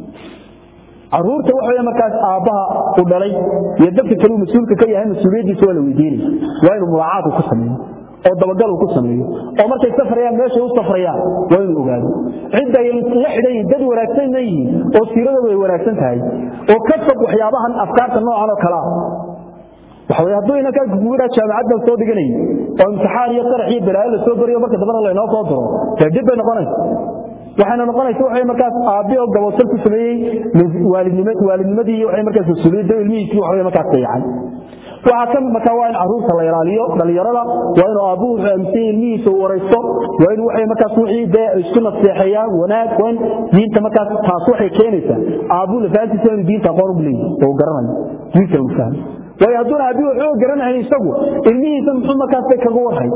caruurta waxa markaas aabaha u dhalay iyo dadka kale mas'uulka ka yahay mas'uuliyadiisa waa la weydiinay waa inuu muraacad ku sameeyo oo dabagal ku sameeyo oo markay safrayaan meesha u safrayaan waa inuu ogaado cidda la xidhay dad wanaagsan yihiin oo siirada way wanaagsan tahay oo ka fog waxyaabahan afkaarta noocan oo kala waxa haduu inaka guura jaamacada soo dhiganay oo imtixaan iyo qarax iyo baraal soo bariyo marka dabana la inoo soo diro kadib bay noqonaysaa waxayna noqonaysaa waxay markaas aabiyo gabadhal ku sameeyay waalidnimada waalidnimadii waxay markaas suuliida ilmihiisa waxay markaas tayacan waxa kan marka waa in caruurta la ilaaliyo dhalinyarada waa in aabuhu fahamsiin ilmihiisa waraysto waa in waxay markaas wixii day isku naseexayaan wanaag waan diinta markaas taas waxay keenaysaa aabuhu la fahansiin in diinta qoon u leeyahay oo garanayo diinta u fahmo way haduna hadii wuxuu garanahay isagu ilmihiisa muxuu markaas kaga warhay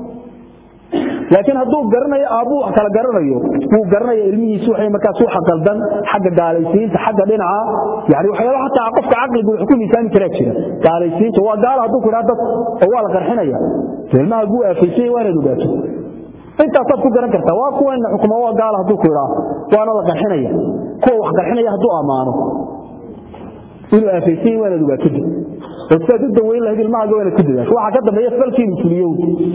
laakiin haduu garanayo aabu kala garanayo uu garanayo ilmihiisa waxay markaas waxa qaldan xagga gaalaysiinta xagga dhinaca yaani waxyaabo xataa qofka aqligu wuxuu ku miisaan karaa jira gaalaysiinta waa gaal haduu ku raado oo waa la qarxinaya ilmaha uu afisay waa inuu gaato inta sab ku garan kartaa waa kuwa in xukumo waa gaal haduu ku raado waana la qarxinaya kuwa wax qarxinaya haduu amaano inuu afisay waa inuu gaato وتسدد وين له الماء جوين كده waxa ka dambeeya falkii musuliyow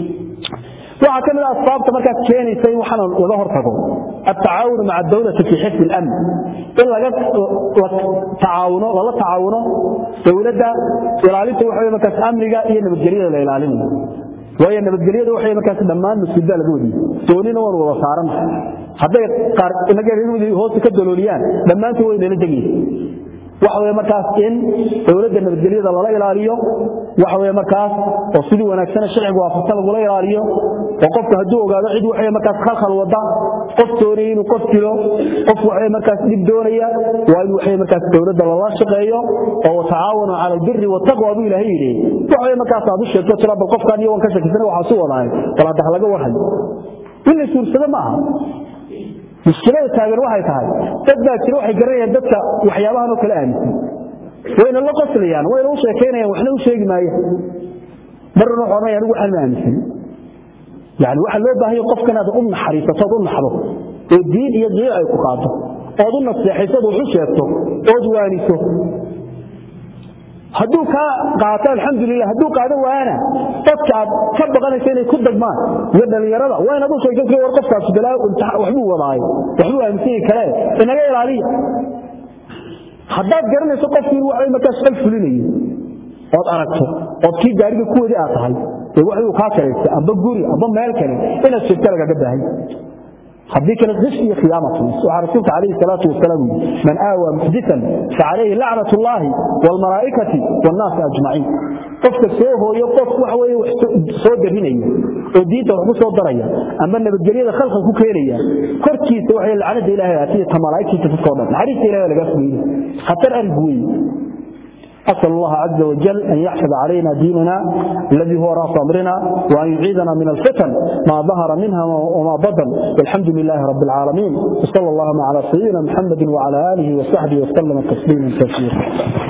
waxa kamid ah asbaabta marka keenaysay waxana wada hortago التعاون مع الدولة في حفظ الأمن إن laga tacaawuno lala tacaawuno dawladda ilaalinta waxa markaas amniga iyo nabadgelyada la ilaalinayo وهي nabadgelyada waxay markaas dhamaan mas'uuliyad laga wadiyo doonina waan wada saaran haday qaar inaga reeruudii hoos ka dalooliyaan dhamaantii way nala dagayeen waxa way markaas in dawladda nabadgelyada la ilaaliyo waxa way markaas oo sidii wanaagsan sharciga waafaqsan lagu ilaaliyo oo qofka haduu ogaado cid waxay markaas khalkhal wada qof doonay inuu qof dilo qof waxay markaas dib doonaya waa in waxay markaas dawladda la shaqeeyo oo taawano ala albirri wattaqwa bi ilaahi waxay markaas aad u sheegto talaba qofkan iyo wanka shakisan waxa soo wadaay talaada laga wahay in suursada ma aha mushkilada taagan waxay tahay dad baa jira waxay garanayaan dadka waxyaabahan oo kala aaminsan wayna la qoslayaan wayna u sheekeynayaan waxna u sheegi maayaan marna waxaan anigu waxaan aaminsan yani waxa loo baahay qofkan aad u naxariisato u naxdo oo diin iyo diin ay ku qaado oo u naseexayso oo u sheegto oo waaniso haduu ka qaato alxamdulillah haduu qaado waana dadka ka baqanaysa inay ku dagmaan iyo dhalinyarada waa inaad u sheegto war qofkaas bilaa waxbuu wadaay waxbuu aaminsan kale inaga ilaaliyo haddaad garanayso qofkii waxay markaas xal fulinayo oo aragto oo kii gaariga ku wadi aad tahay ee wuxuu ka kareysay amba guri amba meel kale inaad sheegto laga baahay haddii kale qish iyo qiyaamatu waxa rasuulka kaleey salaatu wasalaam man aawa muhdithan fa alayhi la'natullahi wal malaa'ikati wan nas ajma'in qofka soo hooyo qof wax weey soo darinayo oo diinta wax ku soo daraya ama nabadgelyada khalqan ku keenaya korkiisa waxay la'nada ilaahay aatiya malaa'ikada dadka dhan xariista ilaahay laga fuliyo khatar arbuy أسأل الله عز وجل أن يحفظ علينا ديننا الذي هو رأس أمرنا وأن يعيذنا من الفتن ما ظهر منها وما بطن والحمد لله رب العالمين وصلى الله على سيدنا محمد وعلى آله وصحبه وسلم تسليما كثيرا